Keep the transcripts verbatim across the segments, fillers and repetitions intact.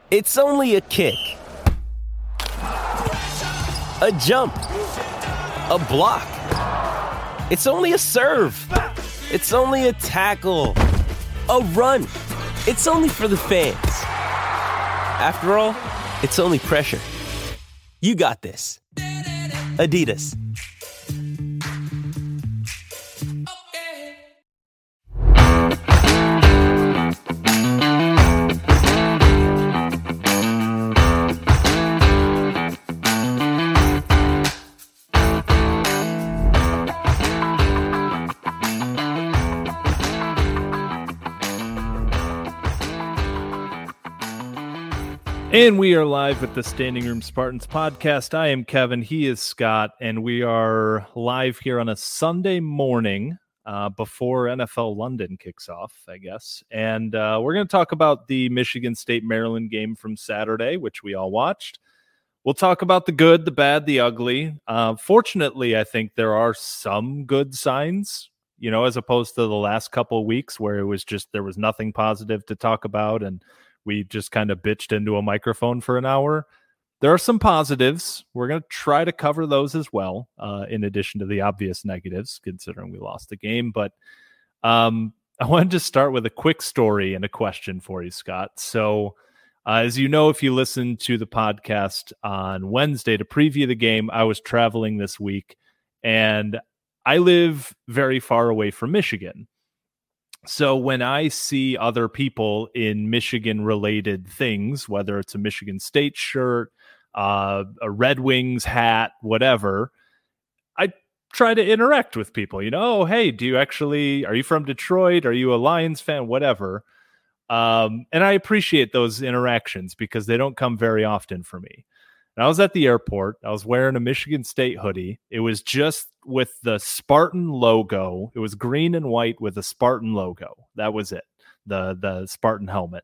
It's only a kick, a jump, a block. It's only a serve. It's only a tackle, a run. It's only for the fans. After all, it's only pressure. You got this. Adidas. And we are live with the Standing Room Spartans podcast. I am Kevin. He is Scott. And we are live here on a Sunday morning uh, before N F L London kicks off, I guess. And uh, we're going to talk about the Michigan State-Maryland game from Saturday, which we all watched. We'll talk about the good, the bad, the ugly. Uh, fortunately, I think there are some good signs, you know, as opposed to the last couple of weeks where it was just there was nothing positive to talk about and we just kind of bitched into a microphone for an hour. There are some positives. We're going to try to cover those as well, uh, in addition to the obvious negatives, considering we lost the game. But um, I wanted to start with a quick story and a question for you, Scott. So uh, as you know, if you listened to the podcast on Wednesday to preview the game, I was traveling this week, and I live very far away from Michigan. So when I see other people in Michigan-related things, whether it's a Michigan State shirt, uh, a Red Wings hat, whatever, I try to interact with people. You know, oh, hey, do you actually, are you from Detroit? Are you a Lions fan? Whatever. Um, and I appreciate those interactions because they don't come very often for me. And I was at the airport. I was wearing a Michigan State hoodie. It was just with the Spartan logo. It was green and white with a Spartan logo. That was it. The the Spartan helmet.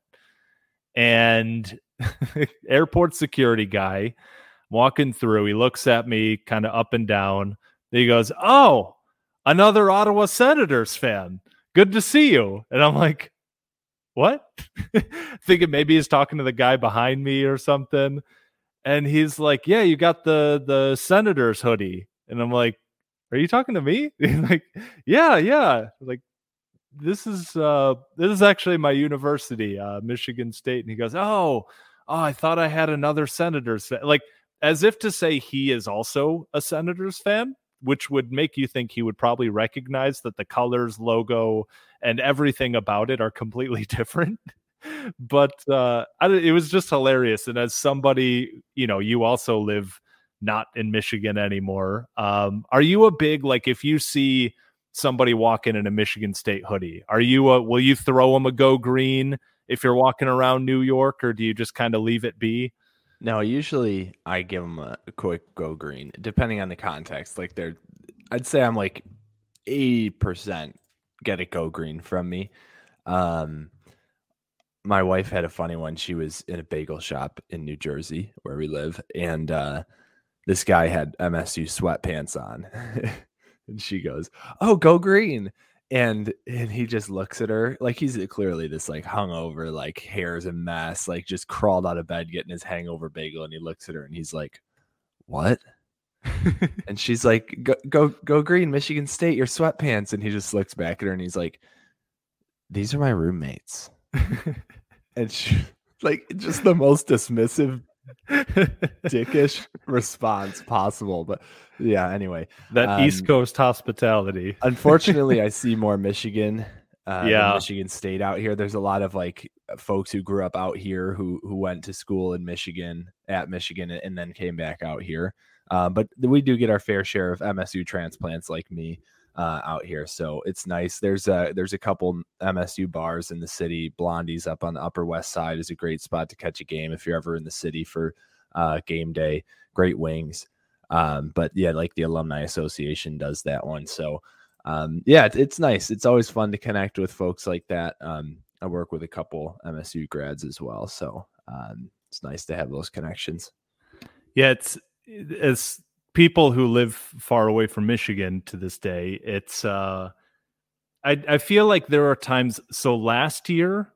And airport security guy walking through, he looks at me kind of up and down. He goes, "Oh, another Ottawa Senators fan. Good to see you." And I'm like, what? Thinking maybe he's talking to the guy behind me or something. And he's like, "Yeah, you got the the Senators hoodie." And I'm like, "Are you talking to me?" He's like, "Yeah, yeah." Like, this is uh, this is actually my university, uh, Michigan State. And he goes, "Oh, oh, I thought I had another Senators fan." Like, as if to say he is also a Senators fan, which would make you think he would probably recognize that the colors, logo, and everything about it are completely different. But uh, I, it was just hilarious. And as somebody, you know, you also live not in Michigan anymore. Um, are you a big, like, if you see somebody walking in a Michigan State hoodie, are you a, will you throw them a go green if you're walking around New York, or do you just kind of leave it be? No, usually I give them a, a quick go green, depending on the context. Like they're, I'd say I'm like eighty percent get a go green from me. Um, My wife had a funny one. She was in a bagel shop in New Jersey where we live. And uh, this guy had M S U sweatpants on. And she goes, "Oh, go green." And and he just looks at her like he's clearly this like hungover, like hair's a mess, like just crawled out of bed getting his hangover bagel. And he looks at her and he's like, "What?" And she's like, go, go, go green, Michigan State, your sweatpants. And he just looks back at her and he's like, "These are my roommates." And she, like, just the most dismissive, dickish response possible. But yeah, anyway, that um, East Coast hospitality. Unfortunately, I see more Michigan, uh, yeah, than Michigan State out here. There's a lot of like folks who grew up out here who who went to school in Michigan at Michigan and then came back out here. Uh, but we do get our fair share of M S U transplants like me. Uh, out here, so it's nice. There's a there's a couple M S U bars in the city. Blondie's up on the Upper West Side is a great spot to catch a game if you're ever in the city for uh, game day. Great wings, um, but yeah, like the Alumni Association does that one. So um, yeah, it, it's nice. It's always fun to connect with folks like that. Um, I work with a couple M S U grads as well, so um, it's nice to have those connections. Yeah, it's as people who live far away from Michigan to this day, it's uh, I, I feel like there are times. So last year,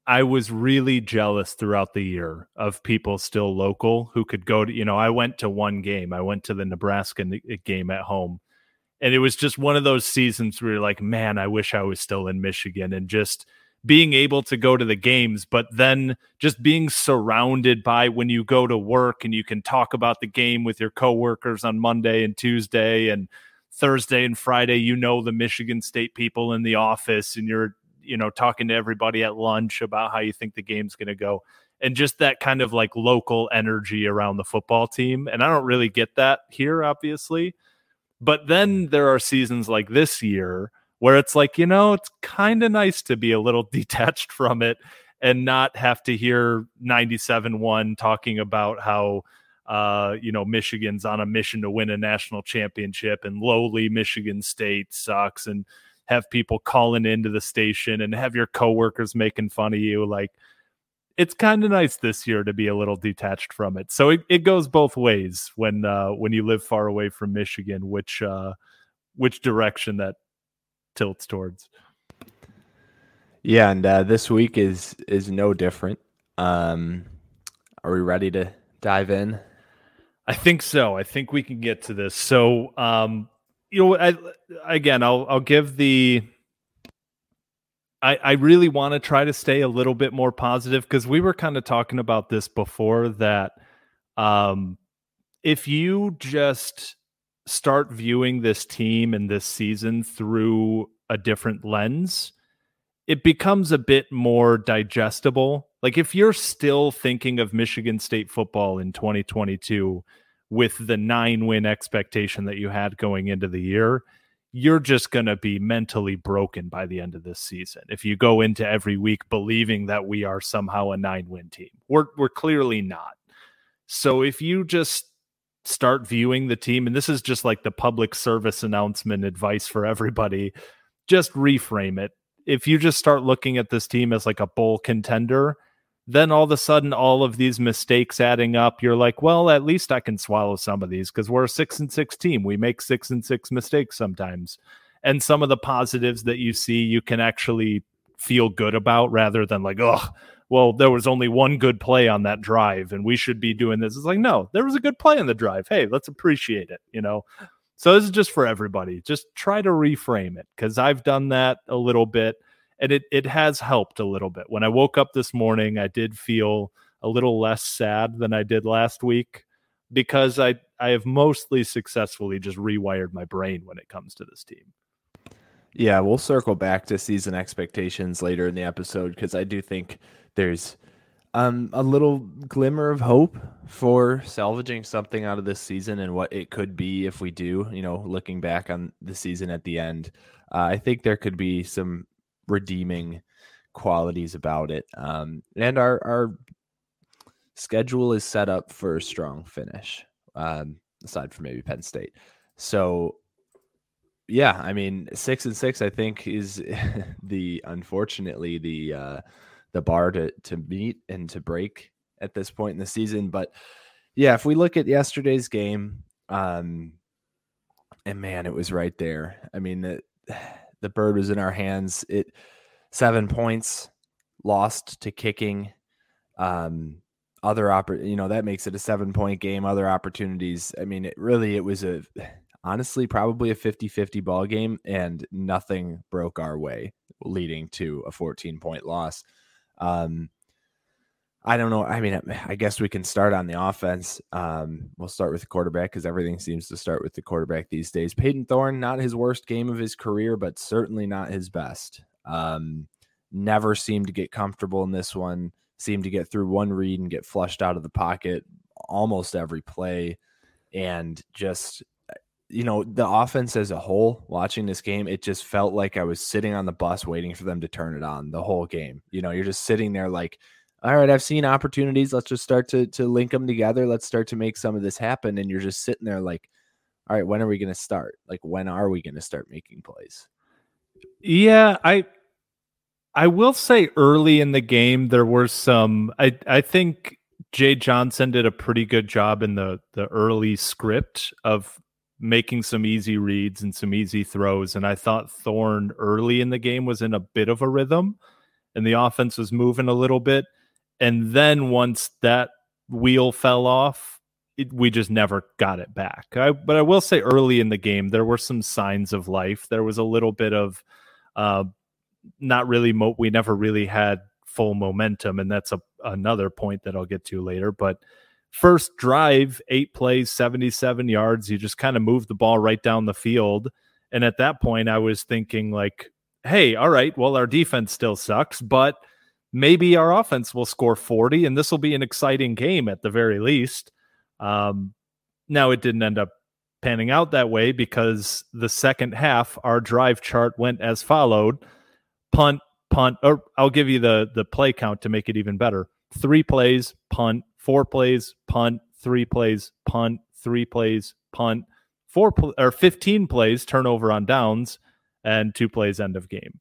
I was really jealous throughout the year of people still local who could go to, you know, I went to one game. I went to the Nebraska game at home. And it was just one of those seasons where you're like, man, I wish I was still in Michigan, and just being able to go to the games, but then just being surrounded by, when you go to work and you can talk about the game with your coworkers on Monday and Tuesday and Thursday and Friday, you know, the Michigan State people in the office, and you're, you know, talking to everybody at lunch about how you think the game's going to go, and just that kind of like local energy around the football team. And I don't really get that here, obviously. But then there are seasons like this year where it's like, you know, it's kind of nice to be a little detached from it and not have to hear ninety-seven one talking about how, uh, you know, Michigan's on a mission to win a national championship and lowly Michigan State sucks, and have people calling into the station and have your coworkers making fun of you. Like, it's kind of nice this year to be a little detached from it. So it, it goes both ways when uh, when you live far away from Michigan, which uh, which direction that tilts towards. Yeah, and uh, this week is is no different. Um, are we ready to dive in? I think so. I think we can get to this. So, um, you know, I, again, I'll I'll give the. I, I really want to try to stay a little bit more positive, because we were kind of talking about this before, that um, if you just start viewing this team and this season through a different lens, it becomes a bit more digestible. Like, if you're still thinking of Michigan State football in twenty twenty-two with the nine win expectation that you had going into the year, you're just going to be mentally broken by the end of this season. If you go into every week believing that we are somehow a nine win team, we're, we're clearly not. So if you just start viewing the team, and this is just like the public service announcement advice for everybody, just reframe it. If you just start looking at this team as like a bowl contender, then all of a sudden, all of these mistakes adding up, you're like, well, at least I can swallow some of these, because we're a six and six team. We make six and six mistakes sometimes. And some of the positives that you see, you can actually feel good about, rather than like, oh, well, there was only one good play on that drive and we should be doing this. It's like, no, there was a good play on the drive. Hey, let's appreciate it, you know? So this is just for everybody. Just try to reframe it, because I've done that a little bit. And it it has helped a little bit. When I woke up this morning, I did feel a little less sad than I did last week, because I, I have mostly successfully just rewired my brain when it comes to this team. Yeah, we'll circle back to season expectations later in the episode, because I do think there's um, a little glimmer of hope for salvaging something out of this season and what it could be if we do, you know, looking back on the season at the end. Uh, I think there could be some redeeming qualities about it. Um, and our, our schedule is set up for a strong finish, um, aside from maybe Penn State. So yeah, I mean, six and six, I think, is the, unfortunately, the, uh, the bar to, to meet and to break at this point in the season. But yeah, if we look at yesterday's game, um, and man, it was right there. I mean, the, the bird was in our hands. It seven points lost to kicking. Um, other oppor- you know, that makes it a seven point game. Other opportunities. I mean, it really, it was a, honestly, probably a fifty-fifty ball game, and nothing broke our way, leading to a fourteen point loss. Um, I don't know. I mean, I guess we can start on the offense. Um, we'll start with the quarterback, because everything seems to start with the quarterback these days. Peyton Thorne, not his worst game of his career, but certainly not his best. Um, never seemed to get comfortable in this one, seemed to get through one read and get flushed out of the pocket almost every play. And just, you know, the offense as a whole, watching this game, it just felt like I was sitting on the bus waiting for them to turn it on the whole game. You know, you're just sitting there like, all right, I've seen opportunities. Let's just start to to link them together. Let's start to make some of this happen. And you're just sitting there like, all right, when are we going to start? Like, when are we going to start making plays? Yeah, I I will say early in the game, there were some, I, I think Jay Johnson did a pretty good job in the, the early script of making some easy reads and some easy throws. And I thought Thorne early in the game was in a bit of a rhythm. and the offense was moving a little bit. And then once that wheel fell off, it, we just never got it back. I, but I will say early in the game, there were some signs of life. There was a little bit of uh, not really, mo- we never really had full momentum. And that's a, another point that I'll get to later. But first drive, eight plays, seventy-seven yards. You just kind of move the ball right down the field. And at that point, I was thinking like, hey, all right, well, our defense still sucks, but maybe our offense will score forty, and this will be an exciting game at the very least. Um, now, it didn't end up panning out that way because the second half, our drive chart went as followed. Punt, punt, or I'll give you the, the play count to make it even better. Three plays, punt, four plays, punt, three plays, punt, three plays, punt, four pl- or fifteen plays, turnover on downs, and two plays, end of game.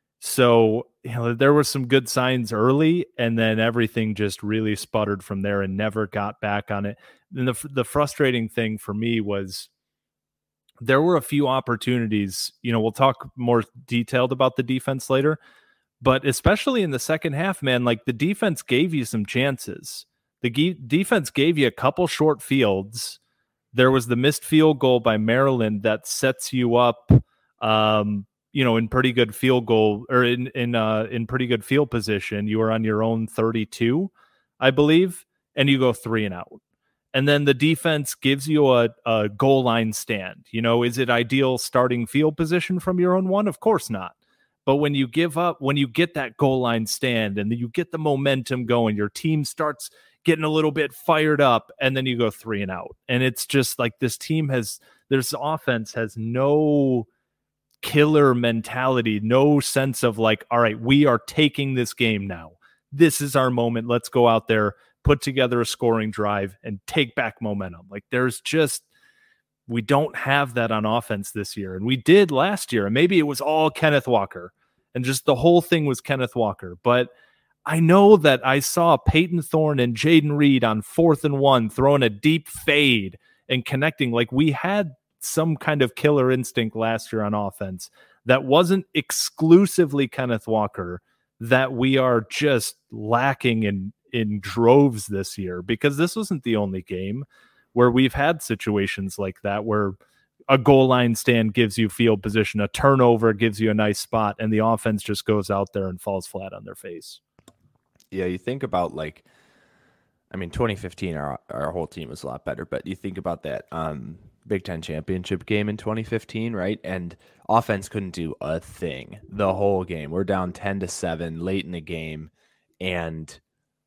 So, you know, there were some good signs early, and then everything just really sputtered from there and never got back on it. And the the frustrating thing for me was there were a few opportunities. You know, we'll talk more detailed about the defense later, but especially in the second half, man, like the defense gave you some chances. The ge- defense gave you a couple short fields. There was the missed field goal by Maryland that sets you up, um, you know, in pretty good field goal or in in uh, in pretty good field position. You were on your own thirty-two, I believe, and you go three and out. And then the defense gives you a, a goal line stand. You know, is it ideal starting field position from your own one? Of course not. But when you give up, when you get that goal line stand and then you get the momentum going, your team starts getting a little bit fired up, and then you go three and out. And it's just like this team has, this offense has no killer mentality, no sense of like, all right, we are taking this game now. This is our moment. Let's go out there, put together a scoring drive, and take back momentum. Like there's just, we don't have that on offense this year. And we did last year. And maybe it was all Kenneth Walker and just the whole thing was Kenneth Walker. But I know that I saw Peyton Thorne and Jaden Reed on fourth and one throwing a deep fade and connecting. Like we had some kind of killer instinct last year on offense that wasn't exclusively Kenneth Walker that we are just lacking in, in droves this year, because this wasn't the only game where we've had situations like that, where a goal line stand gives you field position, a turnover gives you a nice spot, and the offense just goes out there and falls flat on their face. Yeah, you think about like, I mean, twenty fifteen, our our whole team was a lot better, but you think about that um, Big Ten championship game in twenty fifteen, right? And offense couldn't do a thing the whole game. We're down ten to seven late in the game, and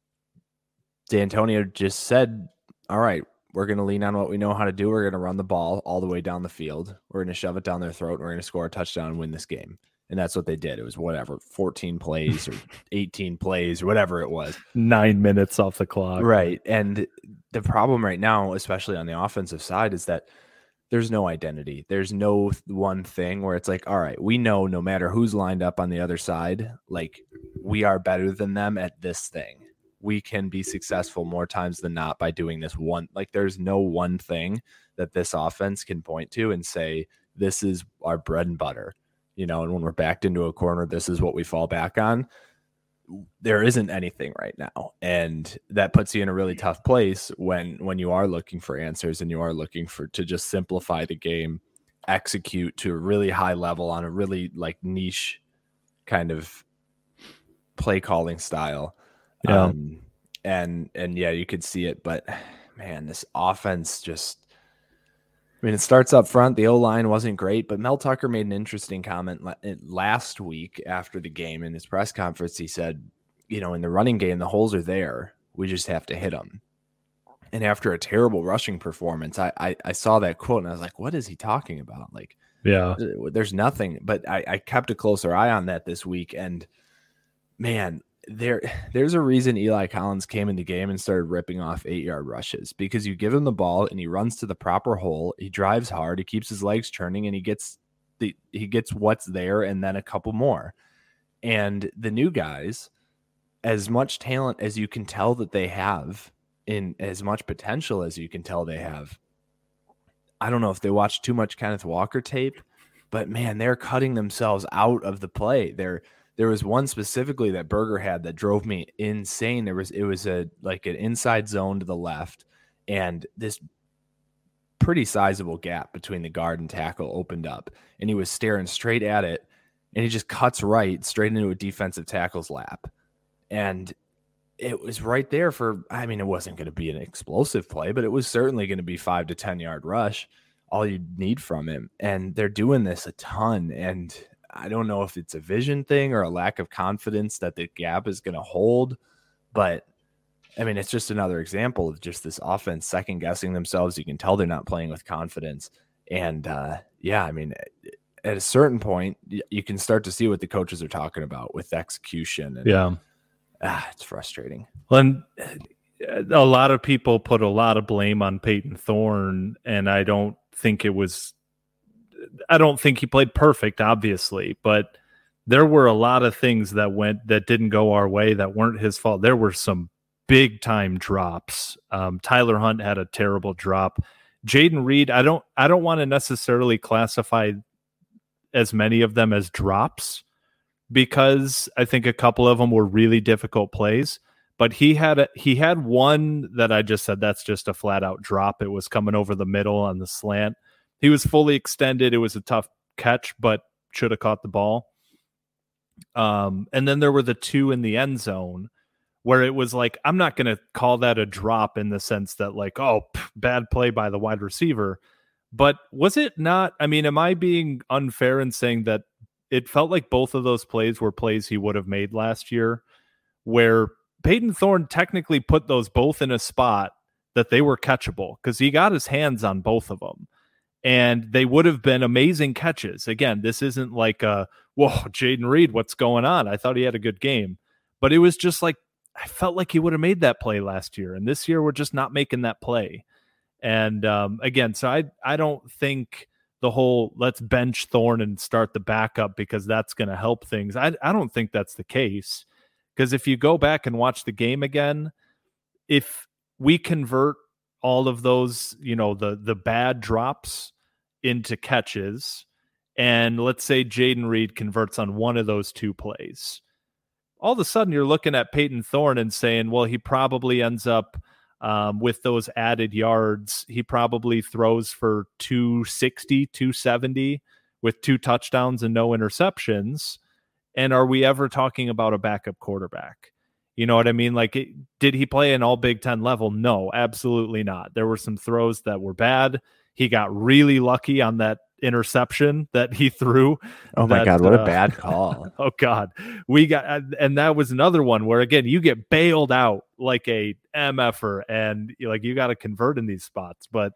D'Antonio just said, all right, we're going to lean on what we know how to do. We're going to run the ball all the way down the field. We're going to shove it down their throat. And we're going to score a touchdown and win this game. And that's what they did. It was whatever, fourteen plays or eighteen plays or whatever it was. Nine minutes off the clock. Right. And the problem right now, especially on the offensive side, is that there's no identity. There's no one thing where it's like, all right, we know no matter who's lined up on the other side, like we are better than them at this thing. We can be successful more times than not by doing this one. Like there's no one thing that this offense can point to and say, this is our bread and butter. You know, and when we're backed into a corner, this is what we fall back on. There isn't anything right now. And that puts you in a really tough place when, when you are looking for answers and you are looking for, to just simplify the game, execute to a really high level on a really like niche kind of play calling style. Yeah. Um, and, and yeah, you could see it, but man, this offense just, I mean, it starts up front. The O-line wasn't great, but Mel Tucker made an interesting comment last week after the game in his press conference. He said, you know, in the running game, the holes are there. We just have to hit them. And after a terrible rushing performance, I, I, I saw that quote and I was like, what is he talking about? Like, yeah, there's nothing, but I, I kept a closer eye on that this week. And man, There, there's a reason Eli Collins came in the game and started ripping off eight-yard rushes, because you give him the ball and he runs to the proper hole. He drives hard. He keeps his legs churning, and he gets the he gets what's there and then a couple more. And the new guys, as much talent as you can tell that they have, in as much potential as you can tell they have, I don't know if they watch too much Kenneth Walker tape, but man, they're cutting themselves out of the play. They're there was one specifically that Berger had that drove me insane. There was, it was a, like an inside zone to the left, and this pretty sizable gap between the guard and tackle opened up, and he was staring straight at it, and he just cuts right straight into a defensive tackle's lap. And it was right there for, I mean, it wasn't going to be an explosive play, but it was certainly going to be five to ten yard rush, all you need from him. And they're doing this a ton. And I don't know if it's a vision thing or a lack of confidence that the gap is going to hold, but I mean, it's just another example of just this offense second guessing themselves. You can tell they're not playing with confidence. And uh, yeah, I mean, at a certain point, you can start to see what the coaches are talking about with execution. And, yeah. Ah, it's frustrating. Well, and a lot of people put a lot of blame on Peyton Thorne, and I don't think it was, I don't think he played perfect, obviously, but there were a lot of things that went, that didn't go our way that weren't his fault. There were some big time drops. Um, Tyler Hunt had a terrible drop. Jayden Reed, I don't, I don't want to necessarily classify as many of them as drops, because I think a couple of them were really difficult plays, but he had a, he had one that I just said, that's just a flat out drop. It was coming over the middle on the slant. He was fully extended. It was a tough catch, but should have caught the ball. Um, and then there were the two in the end zone where it was like, I'm not going to call that a drop in the sense that like, oh, pff, bad play by the wide receiver. But was it not? I mean, am I being unfair in saying that it felt like both of those plays were plays he would have made last year, where Peyton Thorne technically put those both in a spot that they were catchable because he got his hands on both of them, and they would have been amazing catches. Again, this isn't like a, whoa, Jayden Reed, what's going on? I thought he had a good game, but it was just like, I felt like he would have made that play last year, and this year we're just not making that play. And um, again, so I I don't think the whole let's bench Thorne and start the backup because that's going to help things. I I don't think that's the case, because if you go back and watch the game again, if we convert all of those, you know, the the bad drops into catches, and let's say Jayden Reed converts on one of those two plays, all of a sudden you're looking at Peyton Thorne and saying, well, he probably ends up Um, with those added yards, he probably throws for two sixty, two seventy with two touchdowns and no interceptions. And are we ever talking about a backup quarterback? You know what I mean? Like, it, did he play an all Big Ten level? No, absolutely not. There were some throws that were bad. He got really lucky on that interception that he threw. Oh my that, God, what uh, a bad call. Oh God. We got, and that was another one where, again, you get bailed out like a M F-er, and like, you got to convert in these spots. But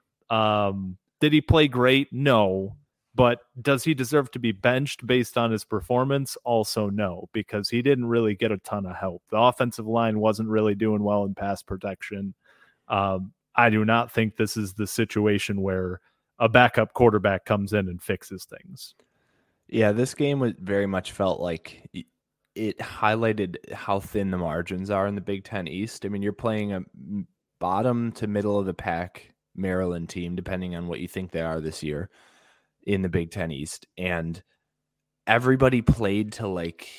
um, did he play great? No. But does he deserve to be benched based on his performance? Also no, because he didn't really get a ton of help. The offensive line wasn't really doing well in pass protection. Um, I do not think this is the situation where a backup quarterback comes in and fixes things. Yeah, this game was very much felt like it highlighted how thin the margins are in the Big Ten East. I mean, you're playing a bottom to middle of the pack Maryland team, depending on what you think they are this year in the Big Ten East. And everybody played to like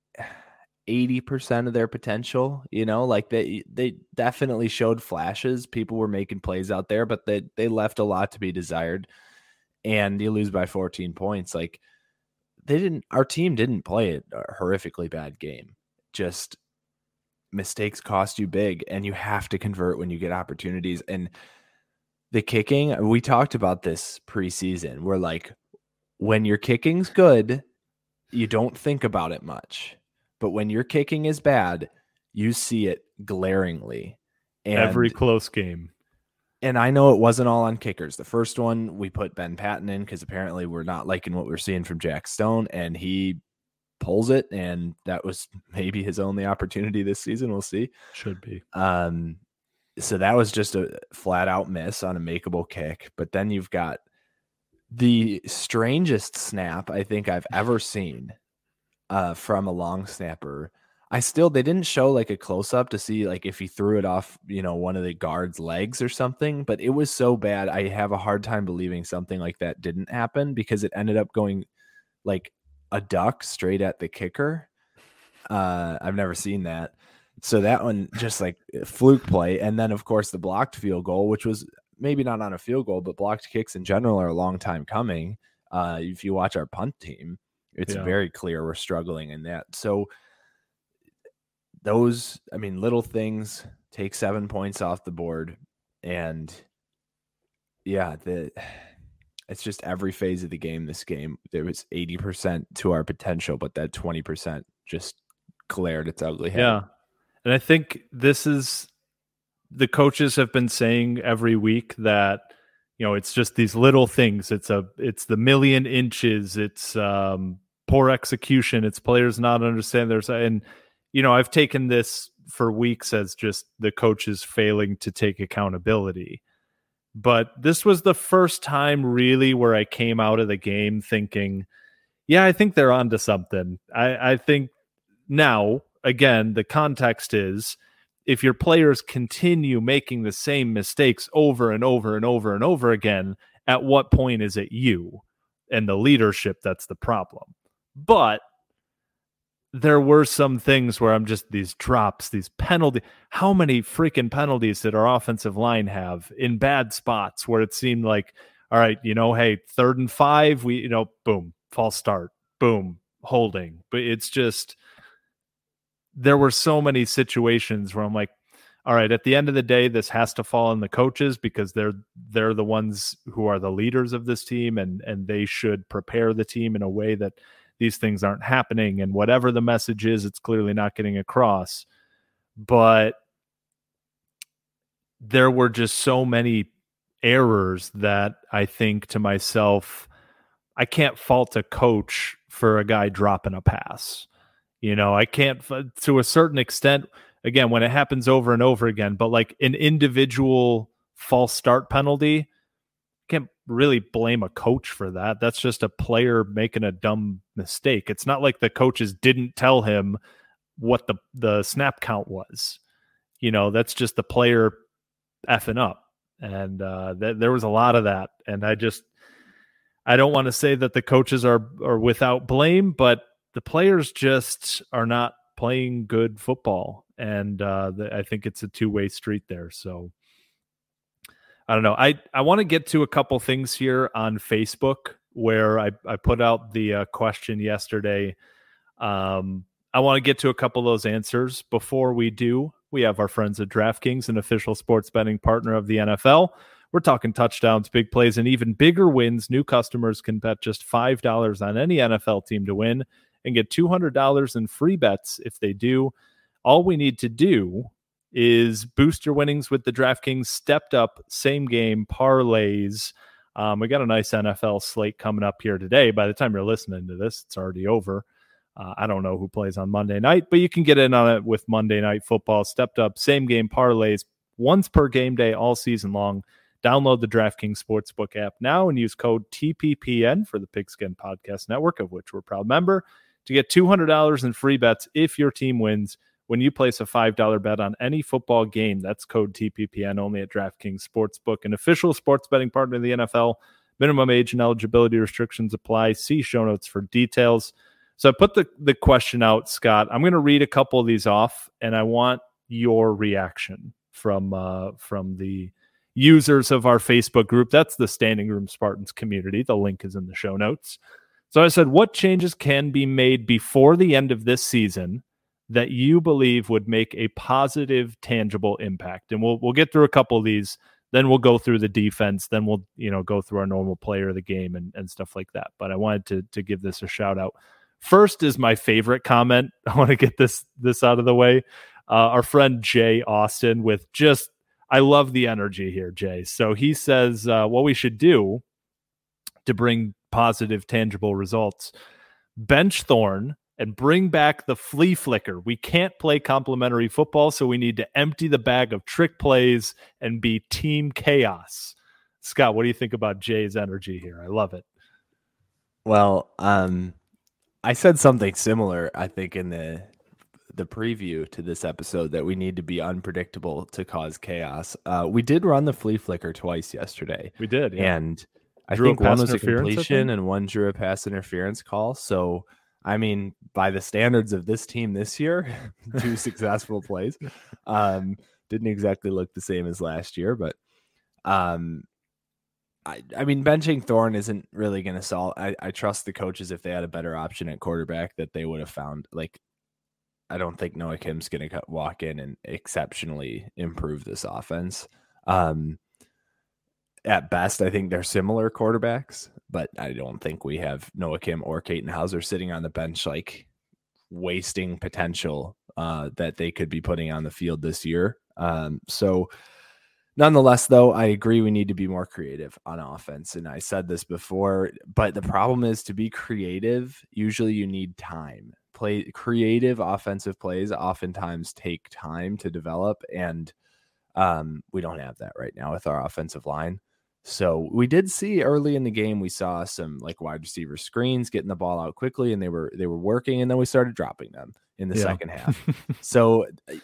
eighty percent of their potential, you know, like they, they definitely showed flashes. People were making plays out there, but they, they left a lot to be desired, and you lose by fourteen points. Like, they didn't, our team didn't play a horrifically bad game. Just mistakes cost you big, and you have to convert when you get opportunities. And the kicking, we talked about this preseason, where like, when your kicking's good, you don't think about it much. But when your kicking is bad, you see it glaringly. And, every close game. And I know it wasn't all on kickers. The first one, we put Ben Patton in because apparently we're not liking what we're seeing from Jack Stone, and he pulls it, and that was maybe his only opportunity this season. We'll see. Should be. Um, so that was just a flat out miss on a makeable kick. But then you've got the strangest snap I think I've ever seen uh, from a long snapper. I still, they didn't show like a close up to see like if he threw it off, you know, one of the guard's legs or something, but it was so bad. I have a hard time believing something like that didn't happen, because it ended up going like a duck straight at the kicker. Uh, I've never seen that. So that one just like fluke play. And then, of course, the blocked field goal, which was maybe not on a field goal, but blocked kicks in general are a long time coming. Uh, if you watch our punt team, it's yeah. very clear we're struggling in that. So those, I mean, little things take seven points off the board. And yeah, the it's just every phase of the game. This game, there was eighty percent to our potential, but that twenty percent just glared its ugly head. Yeah. And I think this is, the coaches have been saying every week that, you know, it's just these little things. It's a, it's the million inches. It's um, poor execution. It's players not understanding their side. And, you know, I've taken this for weeks as just the coaches failing to take accountability. But this was the first time really where I came out of the game thinking, yeah, I think they're onto something. I, I think now, again, the context is if your players continue making the same mistakes over and over and over and over again, at what point is it you and the leadership that's the problem? But there were some things where I'm just these drops, these penalties. How many freaking penalties did our offensive line have in bad spots where it seemed like, all right, you know, hey, third and five, we, you know, boom, false start, boom, holding. But it's just, there were so many situations where I'm like, all right, at the end of the day, this has to fall on the coaches because they're they're the ones who are the leaders of this team, and and they should prepare the team in a way that these things aren't happening. And whatever the message is, it's clearly not getting across. But there were just so many errors that I think to myself, I can't fault a coach for a guy dropping a pass. You know, I can't, to a certain extent, again, when it happens over and over again, but like an individual false start penalty, can't really blame a coach for that. That's just a player making a dumb mistake. It's not like the coaches didn't tell him what the, the snap count was. You know, that's just the player effing up. And uh, th- there was a lot of that. And I just, I don't want to say that the coaches are, are without blame, but the players just are not playing good football. And uh, the, I think it's a two-way street there. So I don't know. I, I want to get to a couple things here on Facebook where I, I put out the uh, question yesterday. Um, I want to get to a couple of those answers. Before we do, we have our friends at DraftKings, an official sports betting partner of the N F L. We're talking touchdowns, big plays, and even bigger wins. New customers can bet just five dollars on any N F L team to win and get two hundred dollars in free bets if they do. All we need to do is boost your winnings with the DraftKings stepped up same game parlays. Um, we got a nice N F L slate coming up here today. By the time you're listening to this, it's already over. Uh, I don't know who plays on Monday night, but you can get in on it with Monday Night Football stepped up same game parlays once per game day all season long. Download the DraftKings Sportsbook app now and use code T P P N for the Pigskin Podcast Network, of which we're a proud member, to get two hundred dollars in free bets if your team wins when you place a five dollars bet on any football game. That's code T P P N only at DraftKings Sportsbook, an official sports betting partner of the N F L. Minimum age and eligibility restrictions apply. See show notes for details. So I put the, the question out, Scott. I'm going to read a couple of these off, and I want your reaction from uh, from the users of our Facebook group. That's the Standing Room Spartans community. The link is in the show notes. So I said, what changes can be made before the end of this season that you believe would make a positive, tangible impact? And we'll we'll get through a couple of these. Then we'll go through the defense. Then we'll you know go through our normal player of the game and, and stuff like that. But I wanted to to give this a shout out. First is my favorite comment. I want to get this this out of the way. Uh, our friend Jay Austin with just, I love the energy here, Jay. So he says uh, what we should do to bring positive, tangible results: bench Thorne and bring back the flea flicker. We can't play complimentary football, so we need to empty the bag of trick plays and be team chaos. Scott, what do you think about Jay's energy here? I love it. Well, um, I said something similar, I think, in the the preview to this episode, that we need to be unpredictable to cause chaos. Uh, we did run the flea flicker twice yesterday. We did, yeah. And I drew think a pass one was a interference, completion and one drew a pass interference call. So, I mean, by the standards of this team this year, two successful plays. Um, didn't exactly look the same as last year, but um, I, I mean, benching Thorne isn't really going to solve. I, I trust the coaches, if they had a better option at quarterback, that they would have found. Like, I don't think Noah Kim's going to walk in and exceptionally improve this offense. Um, at best, I think they're similar quarterbacks, but I don't think we have Noah Kim or Kaiten Hauser sitting on the bench, like wasting potential uh, that they could be putting on the field this year. Um, so nonetheless, though, I agree we need to be more creative on offense. And I said this before, but the problem is, to be creative, usually you need time. Play creative offensive plays oftentimes take time to develop, and um, we don't have that right now with our offensive line. So we did see early in the game, we saw some like wide receiver screens getting the ball out quickly, and they were they were working, and then we started dropping them in the yeah. second half. So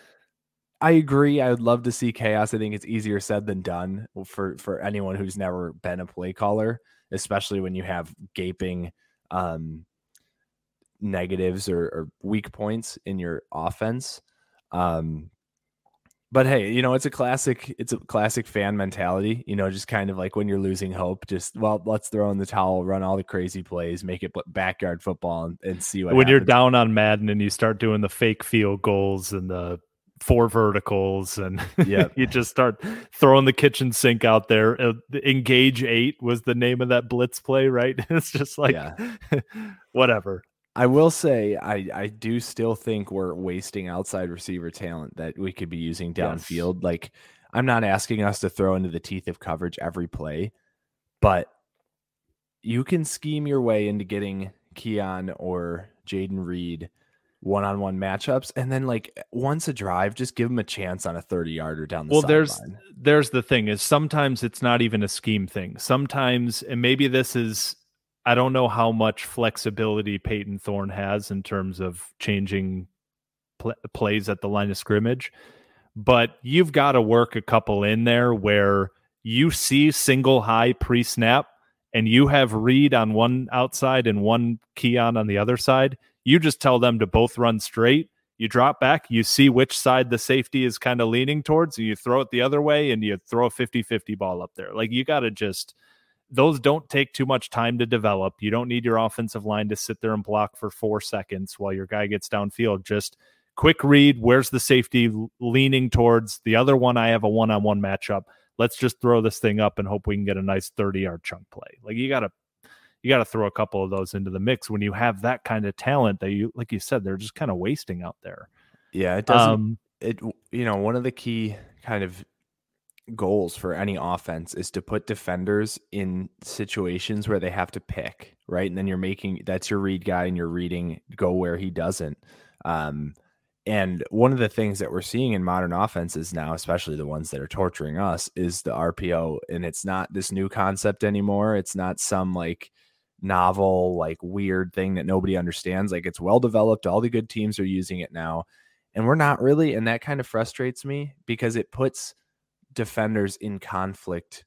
I agree. I would love to see chaos. I think it's easier said than done for, for anyone who's never been a play caller, especially when you have gaping um, negatives or, or weak points in your offense. Um, but hey, you know, it's a classic, it's a classic fan mentality, you know, just kind of like when you're losing hope, just, well, let's throw in the towel, run all the crazy plays, make it backyard football and, and see what when happens. You're down on Madden and you start doing the fake field goals and the four verticals, and yep. you just start throwing the kitchen sink out there. Uh, Engage eight was the name of that blitz play, right? It's just like, yeah. whatever. I will say, I, I do still think we're wasting outside receiver talent that we could be using downfield. Yes. Like, I'm not asking us to throw into the teeth of coverage every play, but you can scheme your way into getting Keon or Jaden Reed one-on-one matchups, and then like once a drive, just give them a chance on a thirty yarder down the well sideline. there's there's the thing is, sometimes it's not even a scheme thing. Sometimes, and maybe this is, I don't know how much flexibility Peyton Thorne has in terms of changing pl- plays at the line of scrimmage, but you've got to work a couple in there where you see single high pre-snap and you have Reed on one outside and one Keon on the other side. You just tell them to both run straight. You drop back, you see which side the safety is kind of leaning towards, and you throw it the other way, and you throw a fifty-fifty ball up there. Like, you got to just, those don't take too much time to develop. You don't need your offensive line to sit there and block for four seconds while your guy gets downfield. Just quick read, where's the safety leaning towards? The other one, I have a one-on-one matchup. Let's just throw this thing up and hope we can get a nice thirty-yard chunk play. Like, you got to You got to throw a couple of those into the mix when you have that kind of talent that you, like you said, they're just kind of wasting out there. Yeah, it doesn't. Um, it you know, one of the key kind of goals for any offense is to put defenders in situations where they have to pick, right? And then you're making, that's your read guy, and you're reading go where he doesn't. Um, and one of the things that we're seeing in modern offenses now, especially the ones that are torturing us, is the R P O. And it's not this new concept anymore. It's not some like novel, like weird thing that nobody understands. Like, it's well developed. All the good teams are using it now, and we're not really. And that kind of frustrates me because it puts defenders in conflict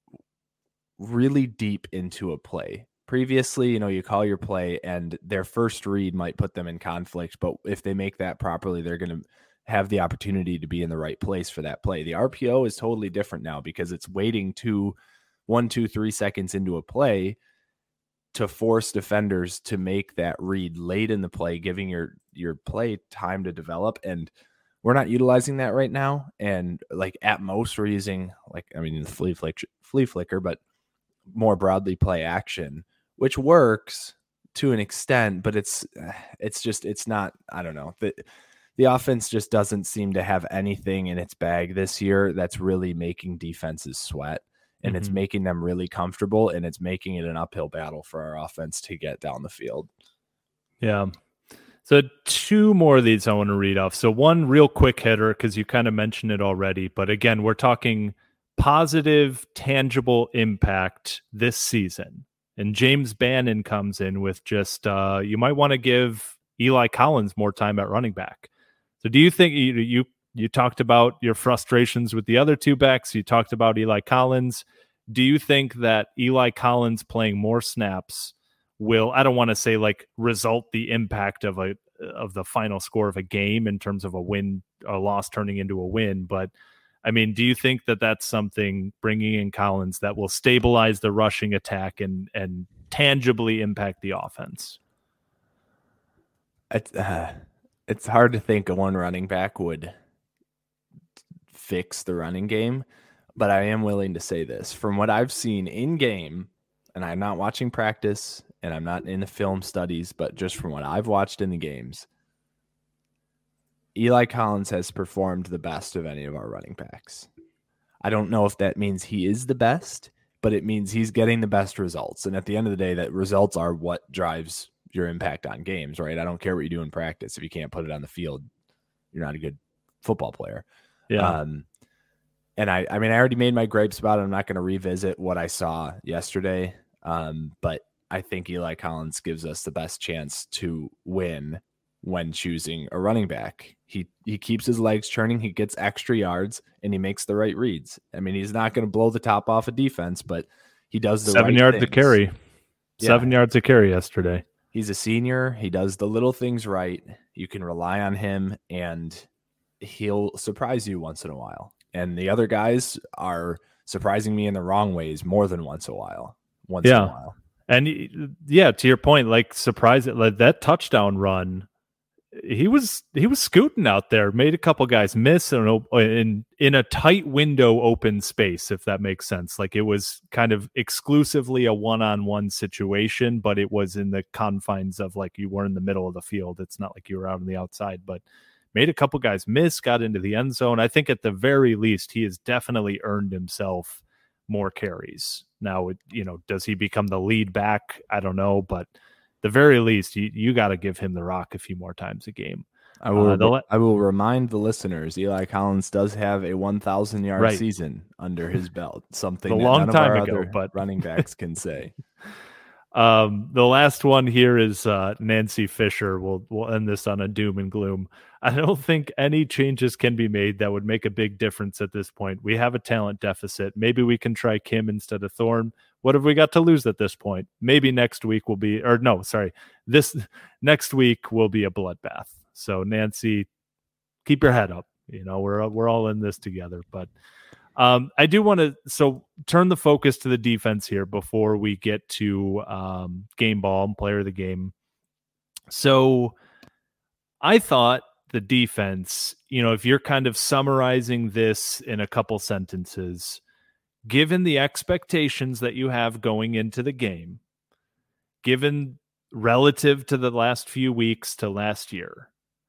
really deep into a play. Previously, you know, you call your play and their first read might put them in conflict, but if they make that properly, they're going to have the opportunity to be in the right place for that play. The R P O is totally different now because it's waiting two, one, two, three seconds into a play to force defenders to make that read late in the play, giving your, your play time to develop. And we're not utilizing that right now. And like at most we're using like, I mean, the flea flicker, flea flicker, but more broadly play action, which works to an extent, but it's, it's just, it's not, I don't know. The, the offense just doesn't seem to have anything in its bag this year that's really making defenses sweat. And mm-hmm. it's making them really comfortable, and it's making it an uphill battle for our offense to get down the field. Yeah. So two more of these I want to read off. So one real quick hitter, because you kind of mentioned it already, but again, we're talking positive, tangible impact this season. And James Bannon comes in with just, uh, you might want to give Eli Collins more time at running back. So do you think you, you, you talked about your frustrations with the other two backs. You talked about Eli Collins. Do you think that Eli Collins playing more snaps will, I don't want to say like result the impact of a of the final score of a game in terms of a win, a loss turning into a win, but I mean, do you think that that's something, bringing in Collins, that will stabilize the rushing attack and and tangibly impact the offense? It's uh, it's hard to think a one running back would fix the running game, but I am willing to say this. From what I've seen in game, and I'm not watching practice and I'm not in the film studies, but just from what I've watched in the games, Eli Collins has performed the best of any of our running backs. I don't know if that means he is the best, but it means he's getting the best results. And at the end of the day, that results are what drives your impact on games, right? I don't care what you do in practice. If you can't put it on the field, you're not a good football player. Yeah. Um, and I, I mean, I already made my gripes about it. I'm not going to revisit what I saw yesterday. Um, but I think Eli Collins gives us the best chance to win when choosing a running back. He he keeps his legs churning, he gets extra yards, and he makes the right reads. I mean, he's not going to blow the top off of defense, but he does the seven right yards things. to carry. Yeah. Seven yards to carry yesterday. He's a senior. He does the little things right. You can rely on him, and he'll surprise you once in a while. And the other guys are surprising me in the wrong ways more than once a while. Once yeah. in a while. And yeah, to your point, like surprise it, like that touchdown run, he was he was scooting out there, made a couple guys miss in in in a tight window open space, if that makes sense. Like it was kind of exclusively a one-on-one situation, but it was in the confines of like you were in the middle of the field. It's not like you were out on the outside, but made a couple guys miss, got into the end zone. I think at the very least, he has definitely earned himself more carries. Now, you know, does he become the lead back? I don't know, but the very least, you, you got to give him the rock a few more times a game. I will. Uh, the, I will remind the listeners: Eli Collins does have a one thousand yard right. season under his belt. Something a that long none time of our ago, other but running backs can say. Um, the last one here is uh, Nancy Fisher. We'll we'll end this on a doom and gloom. I don't think any changes can be made that would make a big difference at this point. We have a talent deficit. Maybe we can try Kim instead of Thorne. What have we got to lose at this point? Maybe next week will be, or no, sorry, this next week will be a bloodbath. So Nancy, keep your head up. You know, we're we're all in this together. But um, I do want to so turn the focus to the defense here before we get to um, game ball and player of the game. So I thought the defense, you know, if you're kind of summarizing this in a couple sentences, given the expectations that you have going into the game, given relative to the last few weeks to last year,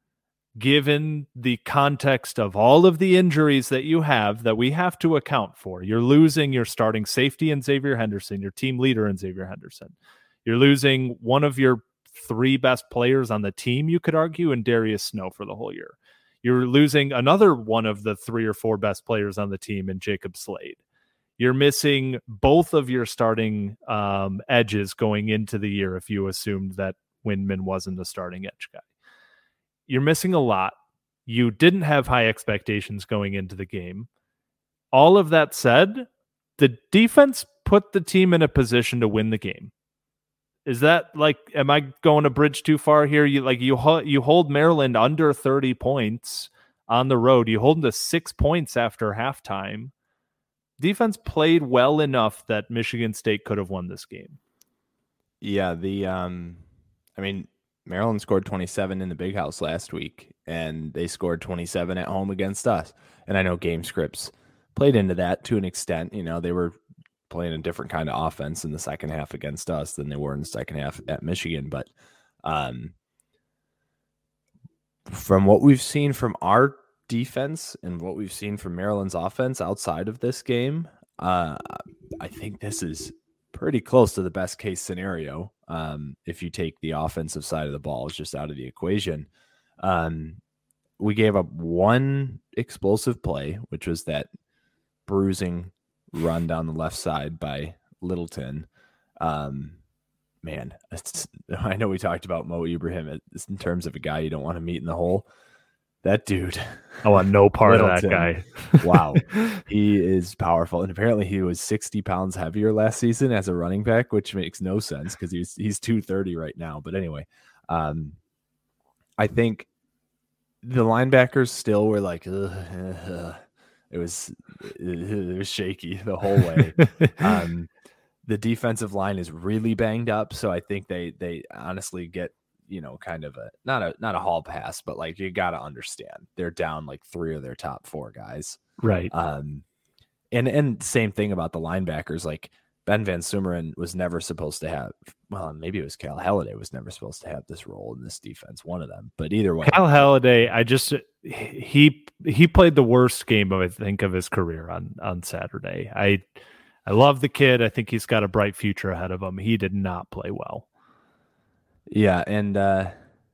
given the context of all of the injuries that you have that we have to account for, you're losing your starting safety in Xavier Henderson, your team leader in Xavier Henderson. You're losing one of your three best players on the team, you could argue, in Darius Snow for the whole year. You're losing another one of the three or four best players on the team in Jacob Slade. You're missing both of your starting um, edges going into the year if you assumed that Windman wasn't a starting edge guy. You're missing a lot. You didn't have high expectations going into the game. All of that said, the defense put the team in a position to win the game. Is that like, am I going a bridge too far here? You like you you hold Maryland under thirty points on the road. You hold them to six points after halftime. Defense played well enough that Michigan State could have won this game. Yeah, the um, I mean, Maryland scored twenty-seven in the Big House last week, and they scored twenty-seven at home against us. And I know game scripts played into that to an extent. You know, they were playing a different kind of offense in the second half against us than they were in the second half at Michigan. But um, from what we've seen from our defense and what we've seen from Maryland's offense outside of this game, uh, I think this is pretty close to the best case scenario. Um, if you take the offensive side of the ball just out of the equation, um, we gave up one explosive play, which was that bruising run down the left side by Littleton. Um, man, it's, I know we talked about Mo Ibrahim in terms of a guy you don't want to meet in the hole. that dude. I want no part of that Littleton. guy. Wow. He is powerful. And apparently he was sixty pounds heavier last season as a running back, which makes no sense because he's he's two thirty right now. But anyway, um, I think the linebackers still were like, ugh, ugh. it was it was shaky the whole way. um, the defensive line is really banged up, so I think they they honestly get, you know, kind of a not a not a hall pass, but like you got to understand they're down like three of their top four guys, right? Um, and and same thing about the linebackers. Like Ben Van Sumeren was never supposed to have. Well, maybe it was Cal Halliday was never supposed to have this role in this defense. One of them, but either way, Cal Halliday. I just he he played the worst game I think of his career on on Saturday. I I love the kid. I think he's got a bright future ahead of him. He did not play well. Yeah, and uh,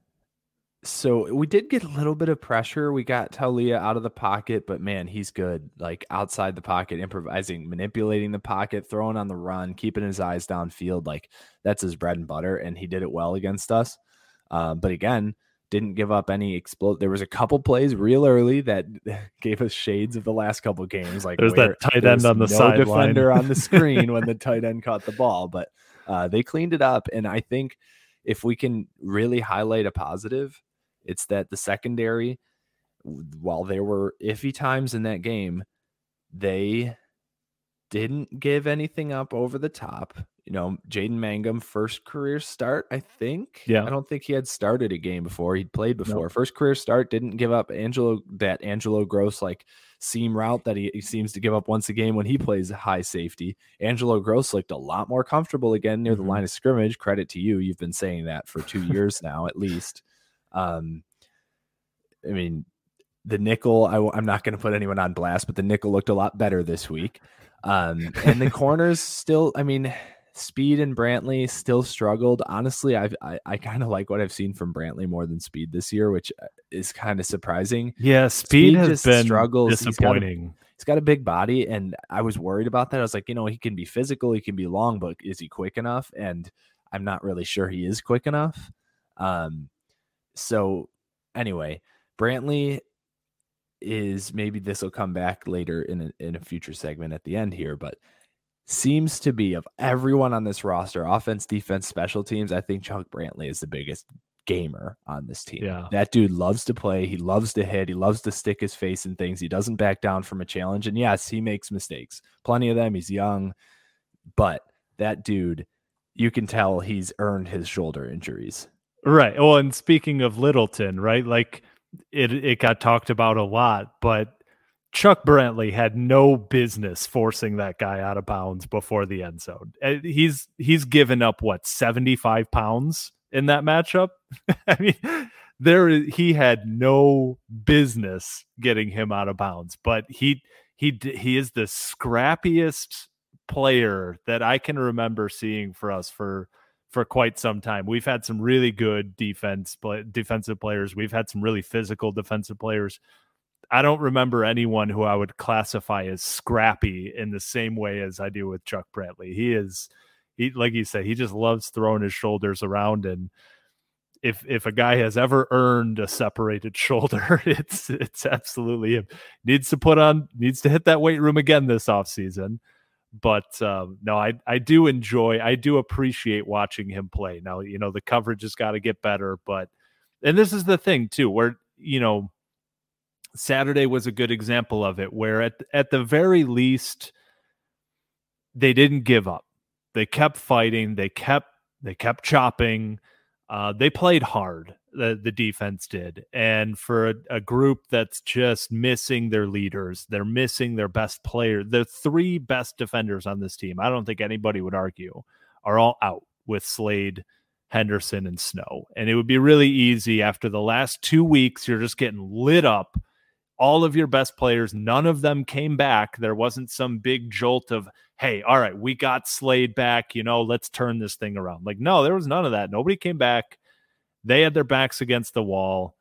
so we did get a little bit of pressure. We got Taulia out of the pocket, but man, he's good. Like outside the pocket, improvising, manipulating the pocket, throwing on the run, keeping his eyes downfield. Like that's his bread and butter, and he did it well against us. Um, but again, didn't give up any explode. There was a couple plays real early that gave us shades of the last couple games. Like there's that tight end on the no sideline, defender on the screen when the tight end caught the ball, but uh, they cleaned it up, and I think. If we can really highlight a positive, it's that the secondary, while there were iffy times in that game, they didn't give anything up over the top. You know, Jaden Mangum, first career start, I think. Yeah. I don't think he had started a game before. He'd played before. Nope. First career start, didn't give up Angelo that Angelo Gross like seam route that he, he seems to give up once a game when he plays high safety. Angelo Gross looked a lot more comfortable again near mm-hmm. the line of scrimmage. Credit to you. You've been saying that for two years now, at least. Um, I mean, the nickel, I, I'm not going to put anyone on blast, but the nickel looked a lot better this week. Um, and the corners still, I mean, Speed and Brantley still struggled. Honestly, I've, I I kind of like what I've seen from Brantley more than Speed this year, which is kind of surprising. Yeah, Speed, Speed has just been struggles. disappointing. He's got, a, he's got a big body, and I was worried about that. I was like, you know, he can be physical, he can be long, but is he quick enough? And I'm not really sure he is quick enough. Um, so anyway, Brantley is maybe this will come back later in a, in a future segment at the end here, but seems to be of everyone on this roster, offense, defense, special teams, I think Chuck Brantley is the biggest gamer on this team. Yeah. That dude loves to play. He loves to hit. He loves to stick his face in things. He doesn't back down from a challenge. And yes, he makes mistakes. Plenty of them. He's young, but that dude, you can tell he's earned his shoulder injuries. Right. Oh, and speaking of Littleton, right? Like it, it got talked about a lot, but Chuck Brantley had no business forcing that guy out of bounds before the end zone. He's he's given up what seventy-five pounds in that matchup. I mean, there he had no business getting him out of bounds, but he he he is the scrappiest player that I can remember seeing for us for for quite some time. We've had some really good defense defensive players. We've had some really physical defensive players. I don't remember anyone who I would classify as scrappy in the same way as I do with Chuck Brantley. He is, he like you said, he just loves throwing his shoulders around. And if if a guy has ever earned a separated shoulder, it's it's absolutely him. Needs to put on, needs to hit that weight room again this offseason. But um, no, I I do enjoy, I do appreciate watching him play. Now, you know, the coverage has got to get better, but and this is the thing too, where you know. Saturday was a good example of it, where at at the very least they didn't give up. They kept fighting. They kept they kept chopping. Uh, they played hard. The the defense did, and for a, a group that's just missing their leaders, they're missing their best player. The three best defenders on this team, I don't think anybody would argue, are all out with Slade, Henderson, and Snow. And it would be really easy after the last two weeks. You're just getting lit up. All of your best players, none of them came back. There wasn't some big jolt of, hey, all right, we got Slade back, you know, let's turn this thing around. Like, no, there was none of that. Nobody came back. They had their backs against the wall.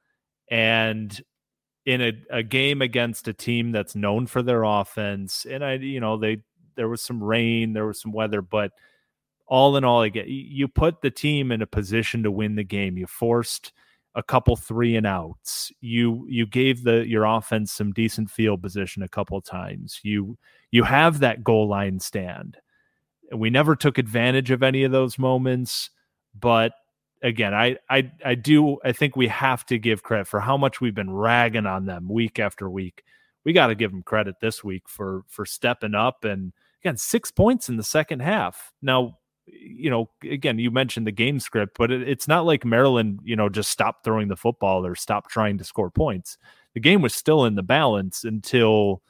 And in a, a game against a team that's known for their offense, and I, you know, they there was some rain, there was some weather, but all in all, I get you put the team in a position to win the game. You forced a couple three and outs. You you gave the your offense some decent field position a couple times. You you have that goal line stand. We never took advantage of any of those moments, but again, I I I do I think we have to give credit for how much we've been ragging on them week after week. We got to give them credit this week for for stepping up, and again, six points in the second half. Now, you know, again, you mentioned the game script, but it, it's not like Maryland, you know, just stopped throwing the football or stopped trying to score points. The game was still in the balance until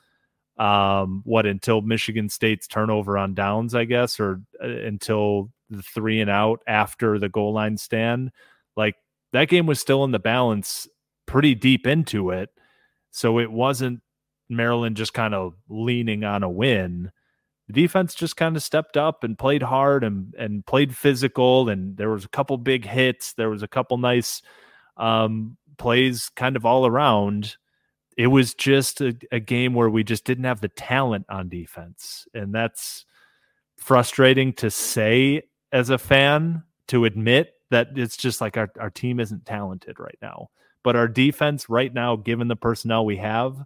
um, what, until Michigan State's turnover on downs, I guess, or uh, until the three and out after the goal line stand. Like, that game was still in the balance pretty deep into it. So it wasn't Maryland just kind of leaning on a win. The defense just kind of stepped up and played hard and, and played physical. And there was a couple big hits. There was a couple nice um, plays kind of all around. It was just a, a game where we just didn't have the talent on defense. And that's frustrating to say as a fan, to admit that it's just like our, our team isn't talented right now. But our defense right now, given the personnel we have,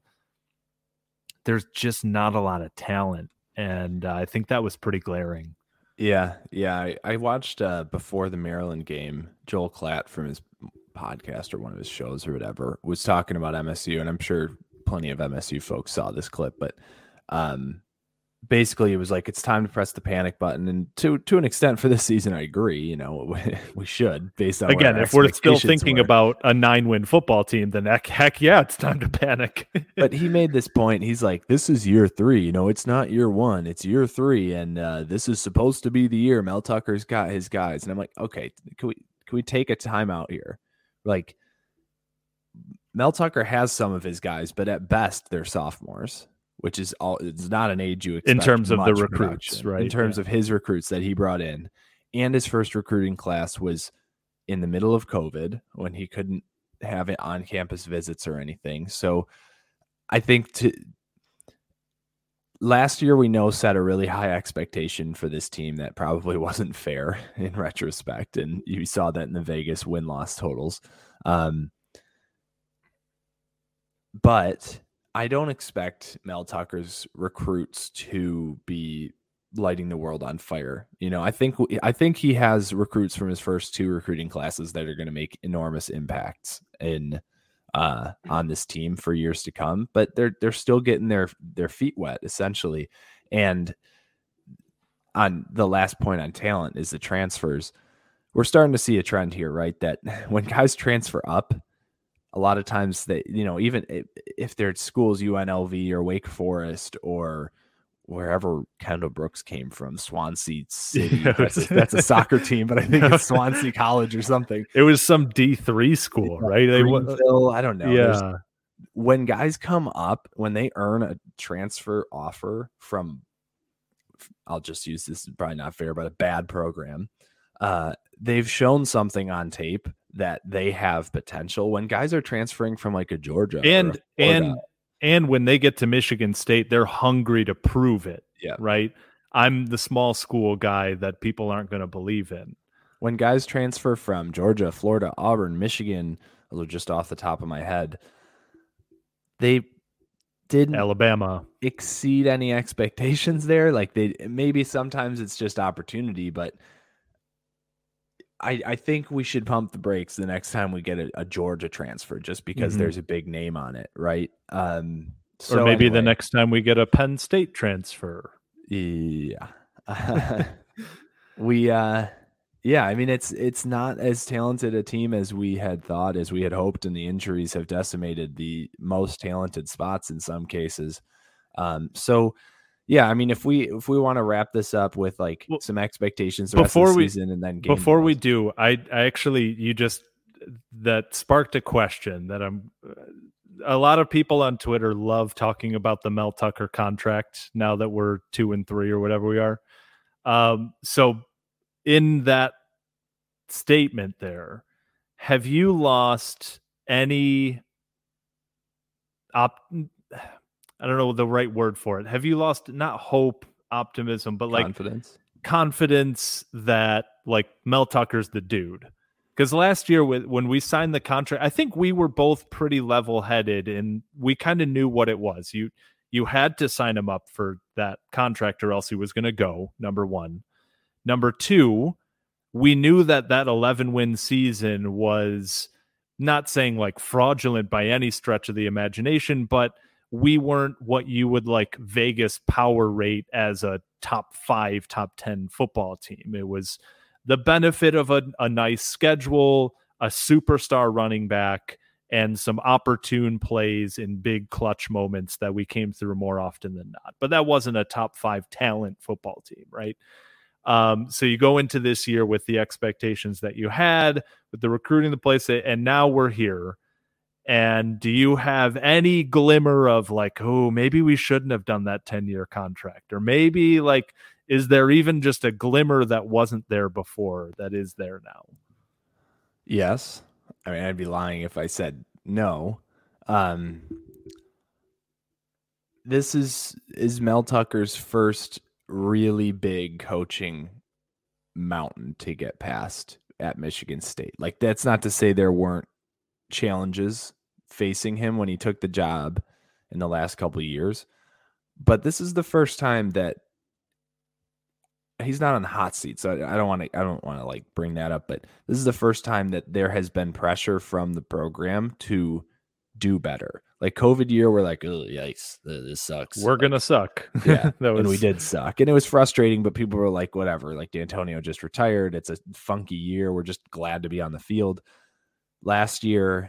there's just not a lot of talent. And uh, I think that was pretty glaring. Yeah, yeah. I, I watched uh, before the Maryland game, Joel Klatt from his podcast or one of his shows or whatever was talking about M S U, and I'm sure plenty of M S U folks saw this clip, but um, basically it was like, it's time to press the panic button. And to to an extent for this season, I agree. You know, we should, based on again, if we're still thinking were. about a nine win football team, then heck, heck yeah, it's time to panic. But he made this point. He's like, this is year three. You know, it's not year one, it's year three, and uh, this is supposed to be the year Mel Tucker's got his guys. And I'm like, okay, can we can we take a timeout here? Like, Mel Tucker has some of his guys, but at best they're sophomores, which is all, it's not an age you expect in terms of the recruits, production. right? In terms yeah. of his recruits that he brought in, and his first recruiting class was in the middle of COVID when he couldn't have it on campus visits or anything. So I think to last year, we know set a really high expectation for this team that probably wasn't fair in retrospect. And you saw that in the Vegas win-loss totals. Um, but I don't expect Mel Tucker's recruits to be lighting the world on fire. You know, I think I think he has recruits from his first two recruiting classes that are going to make enormous impacts in uh, on this team for years to come. But they're they're still getting their their feet wet essentially. And on the last point on talent is the transfers. We're starting to see a trend here, right? That when guys transfer up, a lot of times they, you know, even if, if they're at schools, U N L V or Wake Forest or wherever Kendall Brooks came from, Swansea City. Yeah, that's, a, that's a soccer team, but I think it's Swansea College or something. It was some D three school, yeah, right? They Greenville, I don't know. Yeah. There's, when guys come up, when they earn a transfer offer from, I'll just use this, is probably not fair, but a bad program, uh, they've shown something on tape that they have potential. When guys are transferring from like a Georgia and or a and and when they get to Michigan State, they're hungry to prove it. Yeah, right. I'm the small school guy that people aren't going to believe in. When guys transfer from Georgia, Florida, Auburn, Michigan, just off the top of my head, they didn't Alabama exceed any expectations there. Like they maybe sometimes it's just opportunity, but I, I think we should pump the brakes the next time we get a, a Georgia transfer, just because mm-hmm. there's a big name on it, right? Um, so or maybe anyway, the next time we get a Penn State transfer. Yeah, we, uh, yeah. I mean, it's it's not as talented a team as we had thought, as we had hoped, and the injuries have decimated the most talented spots in some cases. Um, so. Yeah, I mean, if we if we want to wrap this up with like well, some expectations the before rest of the we, season and then game before balls. we do, I I actually you just that sparked a question that I'm. A lot of people on Twitter love talking about the Mel Tucker contract now that we're two and three or whatever we are. Um, so in that statement there, have you lost any op? I don't know the right word for it. Have you lost not hope, optimism, but like confidence, confidence that like Mel Tucker's the dude? Because last year, with when we signed the contract, I think we were both pretty level-headed, and we kind of knew what it was. You you had to sign him up for that contract, or else he was going to go. Number one, number two, we knew that that eleven-win season was not saying like fraudulent by any stretch of the imagination, but we weren't what you would like Vegas power rate as a top five, top ten football team. It was the benefit of a, a nice schedule, a superstar running back, and some opportune plays in big clutch moments that we came through more often than not. But that wasn't a top five talent football team, right? Um, so you go into this year with the expectations that you had, with the recruiting, the place, and now we're here. And do you have any glimmer of like, oh, maybe we shouldn't have done that ten-year contract? Or maybe like, is there even just a glimmer that wasn't there before that is there now? Yes. I mean, I'd be lying if I said no. Um, this is is Mel Tucker's first really big coaching mountain to get past at Michigan State. Like, that's not to say there weren't challenges facing him when he took the job in the last couple of years, but this is the first time that he's not on the hot seat. So I don't want to, I don't want to like bring that up, but this is the first time that there has been pressure from the program to do better. Like COVID year, we're like, oh, yikes, this sucks. We're like, going to suck. Yeah. that was... And we did suck. And it was frustrating, but people were like, whatever, like D'Antonio just retired. It's a funky year. We're just glad to be on the field. Last year,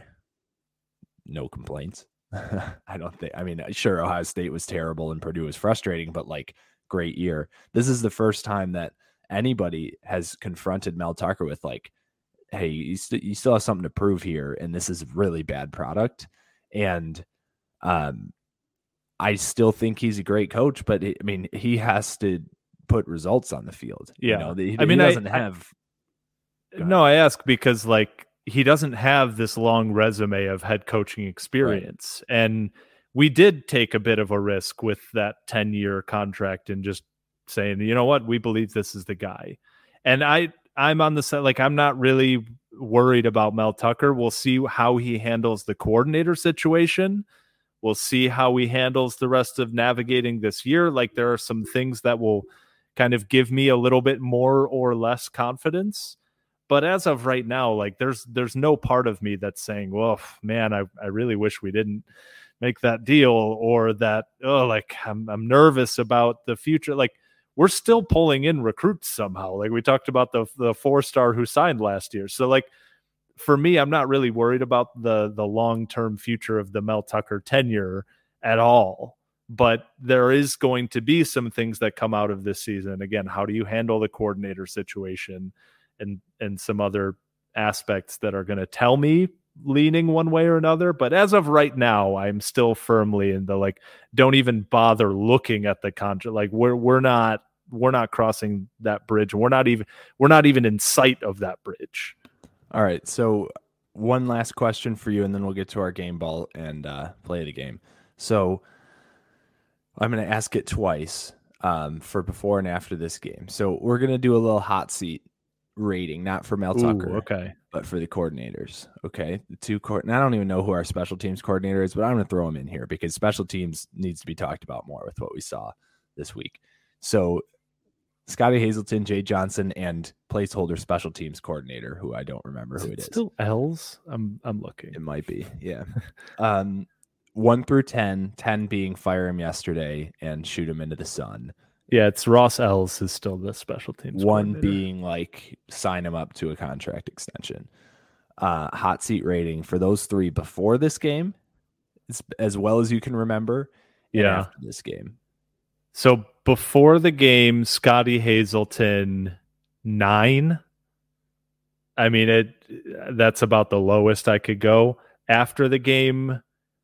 no complaints. I don't think, I mean, sure, Ohio State was terrible and Purdue was frustrating, but like, great year. This is the first time that anybody has confronted Mel Tucker with like, hey, you, st- you still have something to prove here, and this is a really bad product. And um, I still think he's a great coach, but it, I mean, he has to put results on the field. Yeah, you know, the, I mean, he doesn't I, have. I, no, I ask because like he doesn't have this long resume of head coaching experience, right. And we did take a bit of a risk with that ten-year contract and just saying, you know what, we believe this is the guy. And I, I'm on the side, like, I'm not really worried about Mel Tucker. We'll see how he handles the coordinator situation. We'll see how he handles the rest of navigating this year. Like, there are some things that will kind of give me a little bit more or less confidence. But as of right now, like, there's there's no part of me that's saying, well, man, I, I really wish we didn't make that deal, or that, oh, like I'm I'm nervous about the future. Like, we're still pulling in recruits somehow. Like we talked about the the four-star who signed last year. So like for me, I'm not really worried about the the long-term future of the Mel Tucker tenure at all. But there is going to be some things that come out of this season. Again, how do you handle the coordinator situation and and some other aspects that are going to tell me leaning one way or another. But as of right now, I'm still firmly in the like, don't even bother looking at the contract. Like we're we're not we're not crossing that bridge. We're not even we're not even in sight of that bridge. All right. So one last question for you, and then we'll get to our game ball and uh, play the game. So I'm going to ask it twice um, for before and after this game. So we're going to do a little hot seat rating, not for Mel Tucker, Ooh, okay, but for the coordinators. Okay, the two court. And I don't even know who our special teams coordinator is, but I'm going to throw him in here because special teams needs to be talked about more with what we saw this week. So Scotty Hazelton, Jay Johnson, and placeholder special teams coordinator, who I don't remember who it is. Still L's? I'm I'm looking. It might be, yeah. um, one through ten, ten being fire him yesterday and shoot him into the sun. Yeah, it's Ross Ells is still the special teams. One being like sign him up to a contract extension. Uh, hot seat rating for those three before this game, as well as you can remember. Yeah, after this game. So before the game, Scotty Hazelton nine. I mean, it. That's about the lowest I could go. After the game,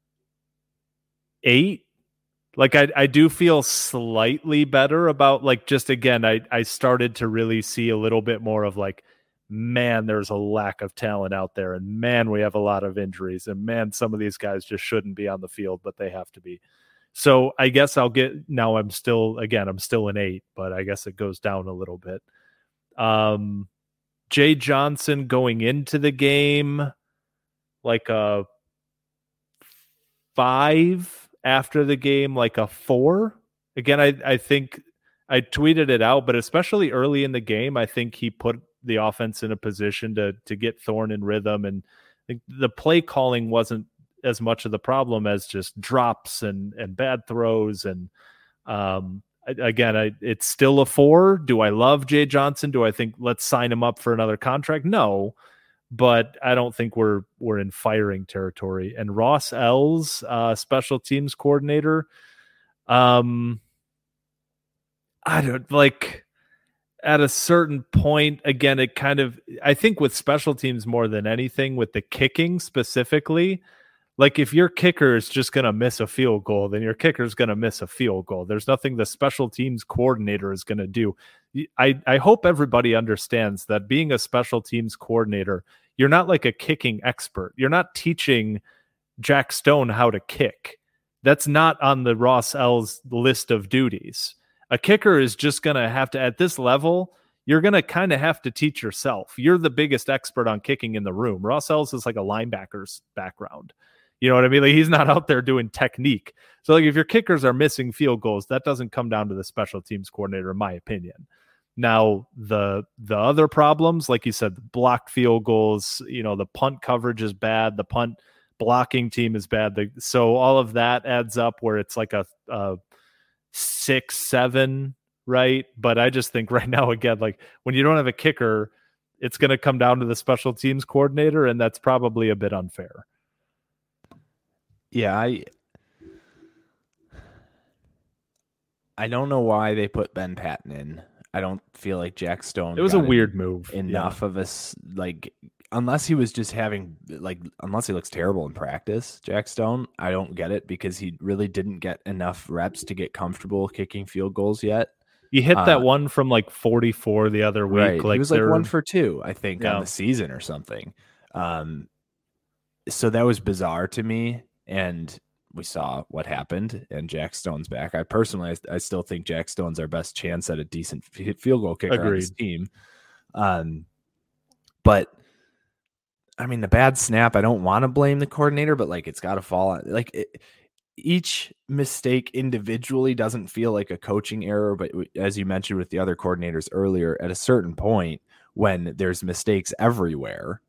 eight. Like I, I do feel slightly better about like just again I, I started to really see a little bit more of like, man, there's a lack of talent out there, and man, we have a lot of injuries, and man, some of these guys just shouldn't be on the field, but they have to be. So I guess I'll get now. I'm still again I'm still an eight, but I guess it goes down a little bit. Um, Jay Johnson going into the game like a five, after the game like a four. Again, I, I think I tweeted it out, but especially early in the game, I think he put the offense in a position to to get Thorne in rhythm, and I think the play calling wasn't as much of the problem as just drops and and bad throws. And um, again, I, it's still a four. Do I love Jay Johnson? Do I think let's sign him up for another contract? No, but I don't think we're we're in firing territory. And Ross Ells, uh, special teams coordinator, um, I don't like. At a certain point, again, it kind of, I think with special teams more than anything, with the kicking specifically, like if your kicker is just going to miss a field goal, then your kicker is going to miss a field goal. There's nothing the special teams coordinator is going to do. I, I hope everybody understands that being a special teams coordinator, you're not like a kicking expert. You're not teaching Jack Stone how to kick. That's not on the Ross Ells list of duties. A kicker is just going to have to, at this level, you're going to kind of have to teach yourself. You're the biggest expert on kicking in the room. Ross Ells is like a linebacker's background. You know what I mean? Like he's not out there doing technique. So like if your kickers are missing field goals, that doesn't come down to the special teams coordinator, in my opinion. Now, the the other problems, like you said, the blocked field goals, you know, the punt coverage is bad. The punt blocking team is bad. The, so all of that adds up where it's like a, a six, seven, right? But I just think right now, again, like when you don't have a kicker, it's going to come down to the special teams coordinator, and that's probably a bit unfair. Yeah, I I don't know why they put Ben Patton in. I don't feel like Jack Stone. It was a weird move. Enough yeah. of us, like, unless he was just having, like, unless he looks terrible in practice, Jack Stone, I don't get it because he really didn't get enough reps to get comfortable kicking field goals yet. He hit that uh, one from like forty-four the other week. Right. Like he was like one for two, I think, yeah. on the season or something. Um, so that was bizarre to me. And we saw what happened, and Jack Stone's back. I personally, I, I still think Jack Stone's our best chance at a decent f- field goal kicker Agreed. on this team. Um, but I mean, the bad snap, I don't want to blame the coordinator, but like it's got to fall on like it, each mistake individually doesn't feel like a coaching error. But as you mentioned with the other coordinators earlier, at a certain point when there's mistakes everywhere,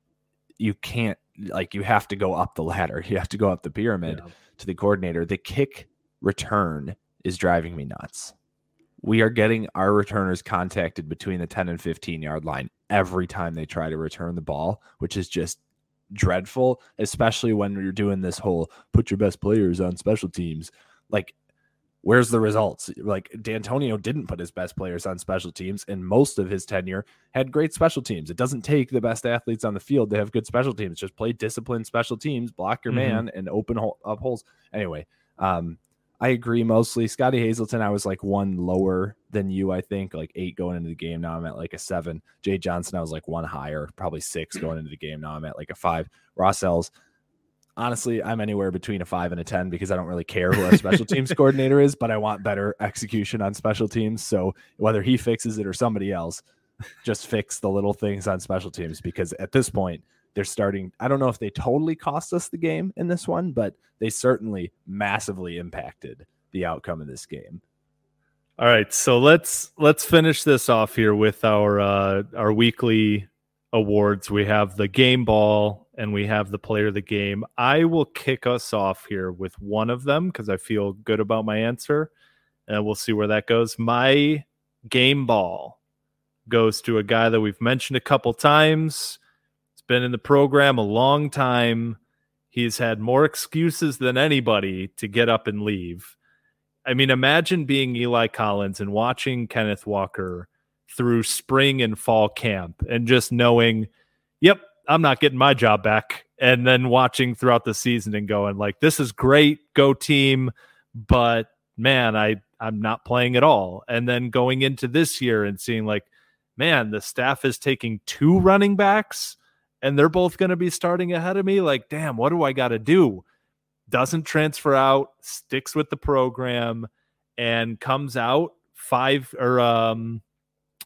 you can't, like, you have to go up the ladder. You have to go up the pyramid yeah. to the coordinator. The kick return is driving me nuts. We are getting our returners contacted between the ten and fifteen yard line every time they try to return the ball, which is just dreadful, especially when you're doing this whole put your best players on special teams. Like, where's the results? Like, D'Antonio didn't put his best players on special teams, and most of his tenure had great special teams. It doesn't take the best athletes on the field to have good special teams. Just play disciplined special teams, block your mm-hmm. man, and open hole, up holes. Anyway, um, I agree mostly. Scotty Hazelton, I was like one lower than you, I think, like eight going into the game. Now I'm at like a seven. Jay Johnson, I was like one higher, probably six going into the game. Now I'm at like a five. Ross Ells, honestly, I'm anywhere between a five and a ten because I don't really care who our special teams coordinator is, but I want better execution on special teams. So whether he fixes it or somebody else, just fix the little things on special teams, because at this point they're starting. I don't know if they totally cost us the game in this one, but they certainly massively impacted the outcome of this game. All right, so let's let's finish this off here with our uh, our weekly awards. We have the game ball and we have the player of the game. I will kick us off here with one of them because I feel good about my answer, and we'll see where that goes. My game ball goes to a guy that we've mentioned a couple times. He's been in the program a long time. He's had more excuses than anybody to get up and leave. I mean, imagine being Eli Collins and watching Kenneth Walker through spring and fall camp and just knowing, yep, I'm not getting my job back. And then watching throughout the season and going like, this is great, go team, but man, I, I'm not playing at all. And then going into this year and seeing like, man, the staff is taking two running backs and they're both going to be starting ahead of me. Like, damn, what do I got to do? Doesn't transfer out, sticks with the program, and comes out five or um,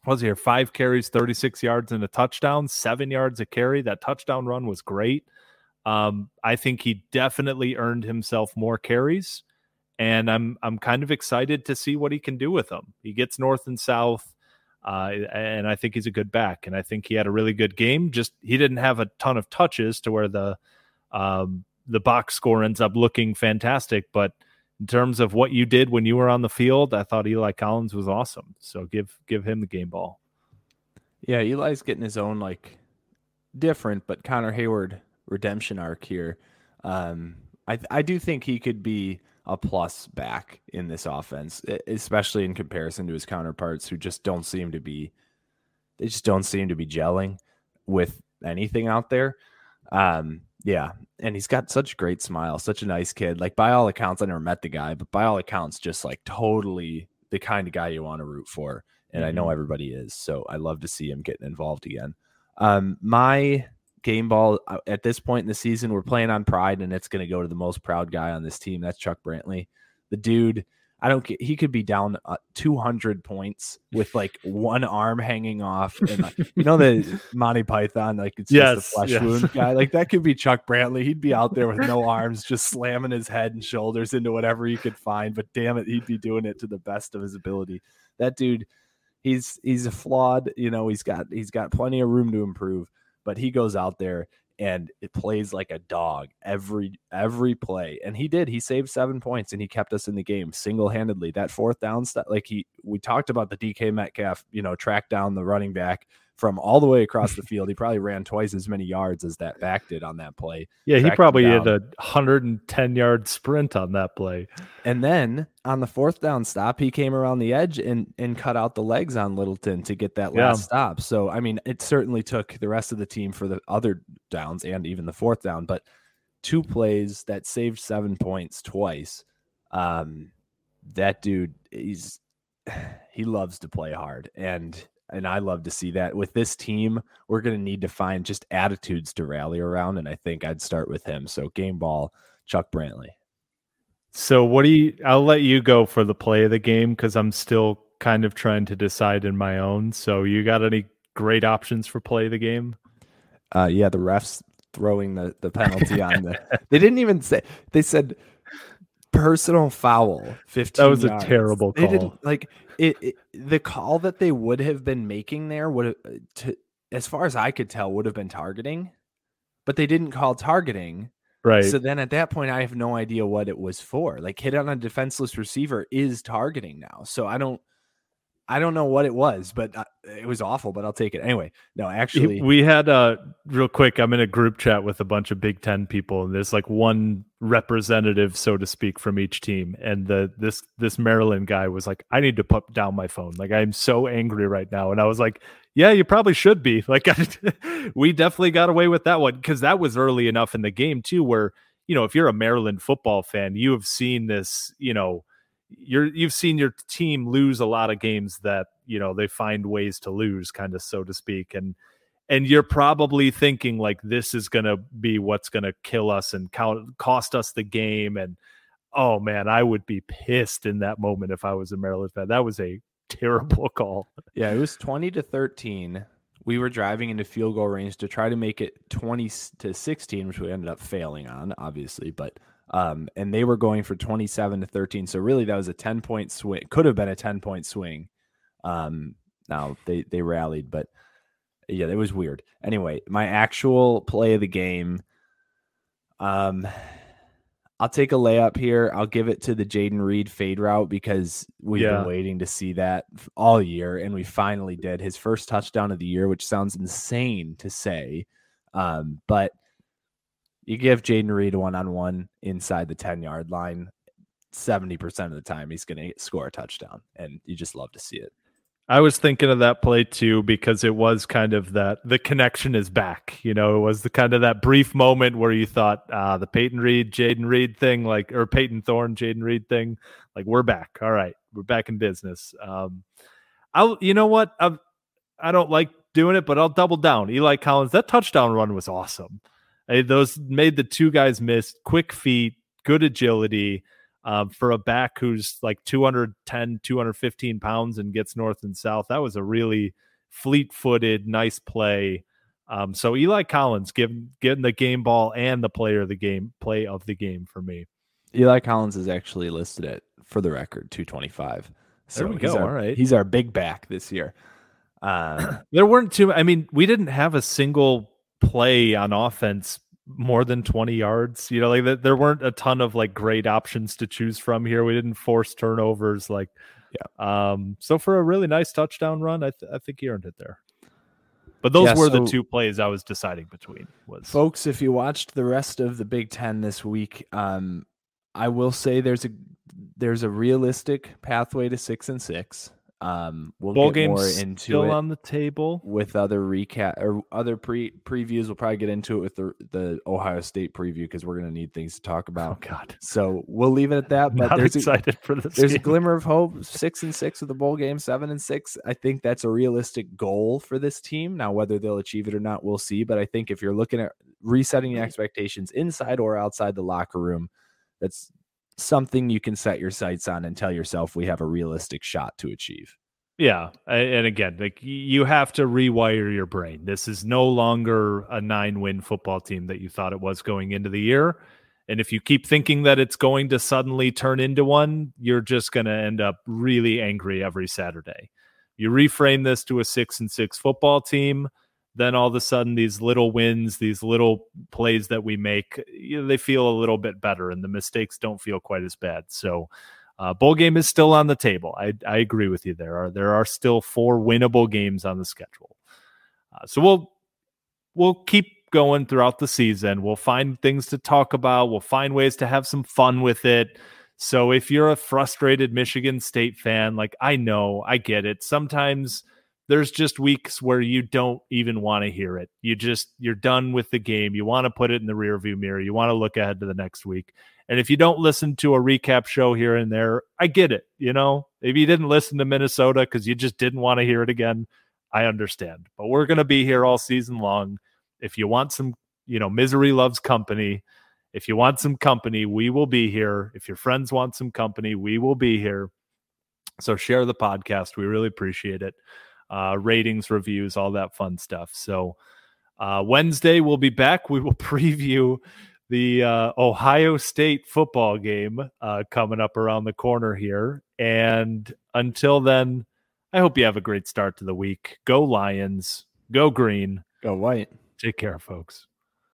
was here five carries, thirty-six yards and a touchdown, seven yards a carry. That touchdown run was great. Um, I think he definitely earned himself more carries, and I'm I'm kind of excited to see what he can do with them. He gets north and south, uh, and I think he's a good back, and I think he had a really good game. Just he didn't have a ton of touches to where the um, the box score ends up looking fantastic, but in terms of what you did when you were on the field, I thought Eli Collins was awesome. So give give him the game ball. Yeah, Eli's getting his own like different, but Connor Hayward redemption arc here. Um, I I do think he could be a plus back in this offense, especially in comparison to his counterparts who just don't seem to be, they just don't seem to be gelling with anything out there. Um, yeah, and he's got such a great smile, such a nice kid. Like by all accounts, I never met the guy, but by all accounts, just like totally the kind of guy you want to root for. And mm-hmm. I know everybody is, so I love to see him getting involved again. Um, my game ball at this point in the season, we're playing on pride, and it's going to go to the most proud guy on this team. That's Chuck Brantley. The dude, I don't get, he could be down uh, two hundred points with like one arm hanging off. And like, you know, the Monty Python, like it's yes, just a flesh yes. wound guy. Like that could be Chuck Brantley. He'd be out there with no arms, just slamming his head and shoulders into whatever he could find. But damn it, he'd be doing it to the best of his ability. That dude, he's, he's a flawed, you know, he's got, he's got plenty of room to improve. But he goes out there and it plays like a dog every every play. And he did. He saved seven points and he kept us in the game single-handedly. That fourth down stuff, like he we talked about the D K Metcalf, you know, track down the running back from all the way across the field. He probably ran twice as many yards as that back did on that play. Yeah, he probably had a one hundred ten yard sprint on that play. And then on the fourth down stop, he came around the edge and and cut out the legs on Littleton to get that last yeah. stop. So, I mean, it certainly took the rest of the team for the other downs and even the fourth down, but two plays that saved seven points twice. Um, that dude, he's he loves to play hard, and And I love to see that. With this team, we're going to need to find just attitudes to rally around, and I think I'd start with him. So game ball, Chuck Brantley. So what do you – I'll let you go for the play of the game because I'm still kind of trying to decide in my own. So you got any great options for play of the game? Uh, yeah, the refs throwing the, the penalty on the – they didn't even say – they said personal foul, fifteen That was yards. A terrible call. They didn't – like – It, it the call that they would have been making there would have, to, as far as I could tell, would have been targeting, but they didn't call targeting. Right. So then at that point, I have no idea what it was for. Like hit on a defenseless receiver is targeting now. So I don't, I don't know what it was, but uh, it was awful. But I'll take it anyway. No, actually, we had uh real quick. I'm in a group chat with a bunch of Big Ten people, and there's like one representative, so to speak, from each team. And the this this Maryland guy was like, "I need to put down my phone. Like I'm so angry right now." And I was like, "Yeah, you probably should be." Like we definitely got away with that one because that was early enough in the game too, where you know if you're a Maryland football fan, you have seen this, you know. You're you've seen your team lose a lot of games that you know they find ways to lose, kind of so to speak, and and you're probably thinking like this is gonna be what's gonna kill us and count, cost us the game. And oh man, I would be pissed in that moment if I was a Maryland fan. That was a terrible call. Yeah, it was twenty to thirteen. We were driving into field goal range to try to make it twenty to sixteen, which we ended up failing on, obviously, but. Um, and they were going for twenty-seven to thirteen. So really that was a ten point swing. Could have been a ten point swing. Um, now they, they rallied, but yeah, it was weird. Anyway, my actual play of the game. Um, I'll take a layup here. I'll give it to the Jaden Reed fade route because we've yeah. been waiting to see that all year. And we finally did his first touchdown of the year, which sounds insane to say. Um, but you give Jaden Reed a one-on-one inside the ten-yard line, seventy percent of the time he's going to score a touchdown, and you just love to see it. I was thinking of that play too because it was kind of that the connection is back. You know, it was the kind of that brief moment where you thought uh, the Peyton Reed, Jaden Reed thing, like or Peyton Thorne, Jaden Reed thing, like we're back. All right, we're back in business. Um, I'll, you know what? I've, I don't like doing it, but I'll double down. Eli Collins, that touchdown run was awesome. Those made the two guys miss, quick feet, good agility. Um, for a back who's like two ten, two fifteen pounds and gets north and south, that was a really fleet-footed, nice play. Um, so Eli Collins getting, getting the game ball and the player of the game, play of the game for me. Eli Collins is actually listed at, for the record, two twenty-five. So there we go. Our, all right. He's our big back this year. Um, there weren't too, I mean, we didn't have a single play on offense more than twenty yards, you know, like there weren't a ton of like great options to choose from here. We didn't force turnovers. Like, yeah. Um, so for a really nice touchdown run, I, th- I think he earned it there. But those yeah, were so, the two plays I was deciding between. Was folks, if you watched the rest of the Big Ten this week, um, I will say there's a there's a realistic pathway to six and six. Um, we'll Bowl get more games into still it on the table with other recap or other pre previews. We'll probably get into it with the the Ohio State preview because we're going to need things to talk about. Oh God! So we'll leave it at that. But Not there's excited a, for this. There's game. a glimmer of hope. Six and six with the bowl game. Seven and six. I think that's a realistic goal for this team. Now, whether they'll achieve it or not, we'll see. But I think if you're looking at resetting the expectations inside or outside the locker room, that's something you can set your sights on and tell yourself we have a realistic shot to achieve. Yeah, and again, like you have to rewire your brain. This is no longer a nine-win football team that you thought it was going into the year. And if you keep thinking that it's going to suddenly turn into one, you're just going to end up really angry every Saturday. You reframe this to a six and six football team, then all of a sudden these little wins, these little plays that we make, you know, they feel a little bit better and the mistakes don't feel quite as bad. So Uh, bowl game is still on the table. I, I agree with you. There are there are still four winnable games on the schedule. Uh, so we'll we'll keep going throughout the season. We'll find things to talk about. We'll find ways to have some fun with it. So if you're a frustrated Michigan State fan, like I know, I get it. Sometimes there's just weeks where you don't even want to hear it. You just you're done with the game. You want to put it in the rearview mirror. You want to look ahead to the next week. And if you don't listen to a recap show here and there, I get it. You know, if you didn't listen to Minnesota because you just didn't want to hear it again, I understand. But we're going to be here all season long. If you want some, you know, misery loves company. If you want some company, we will be here. If your friends want some company, we will be here. So share the podcast. We really appreciate it. Uh, ratings, reviews, all that fun stuff. So uh, Wednesday, we'll be back. We will preview the uh, Ohio State football game uh, coming up around the corner here. And until then, I hope you have a great start to the week. Go Lions. Go green. Go white. Take care, folks.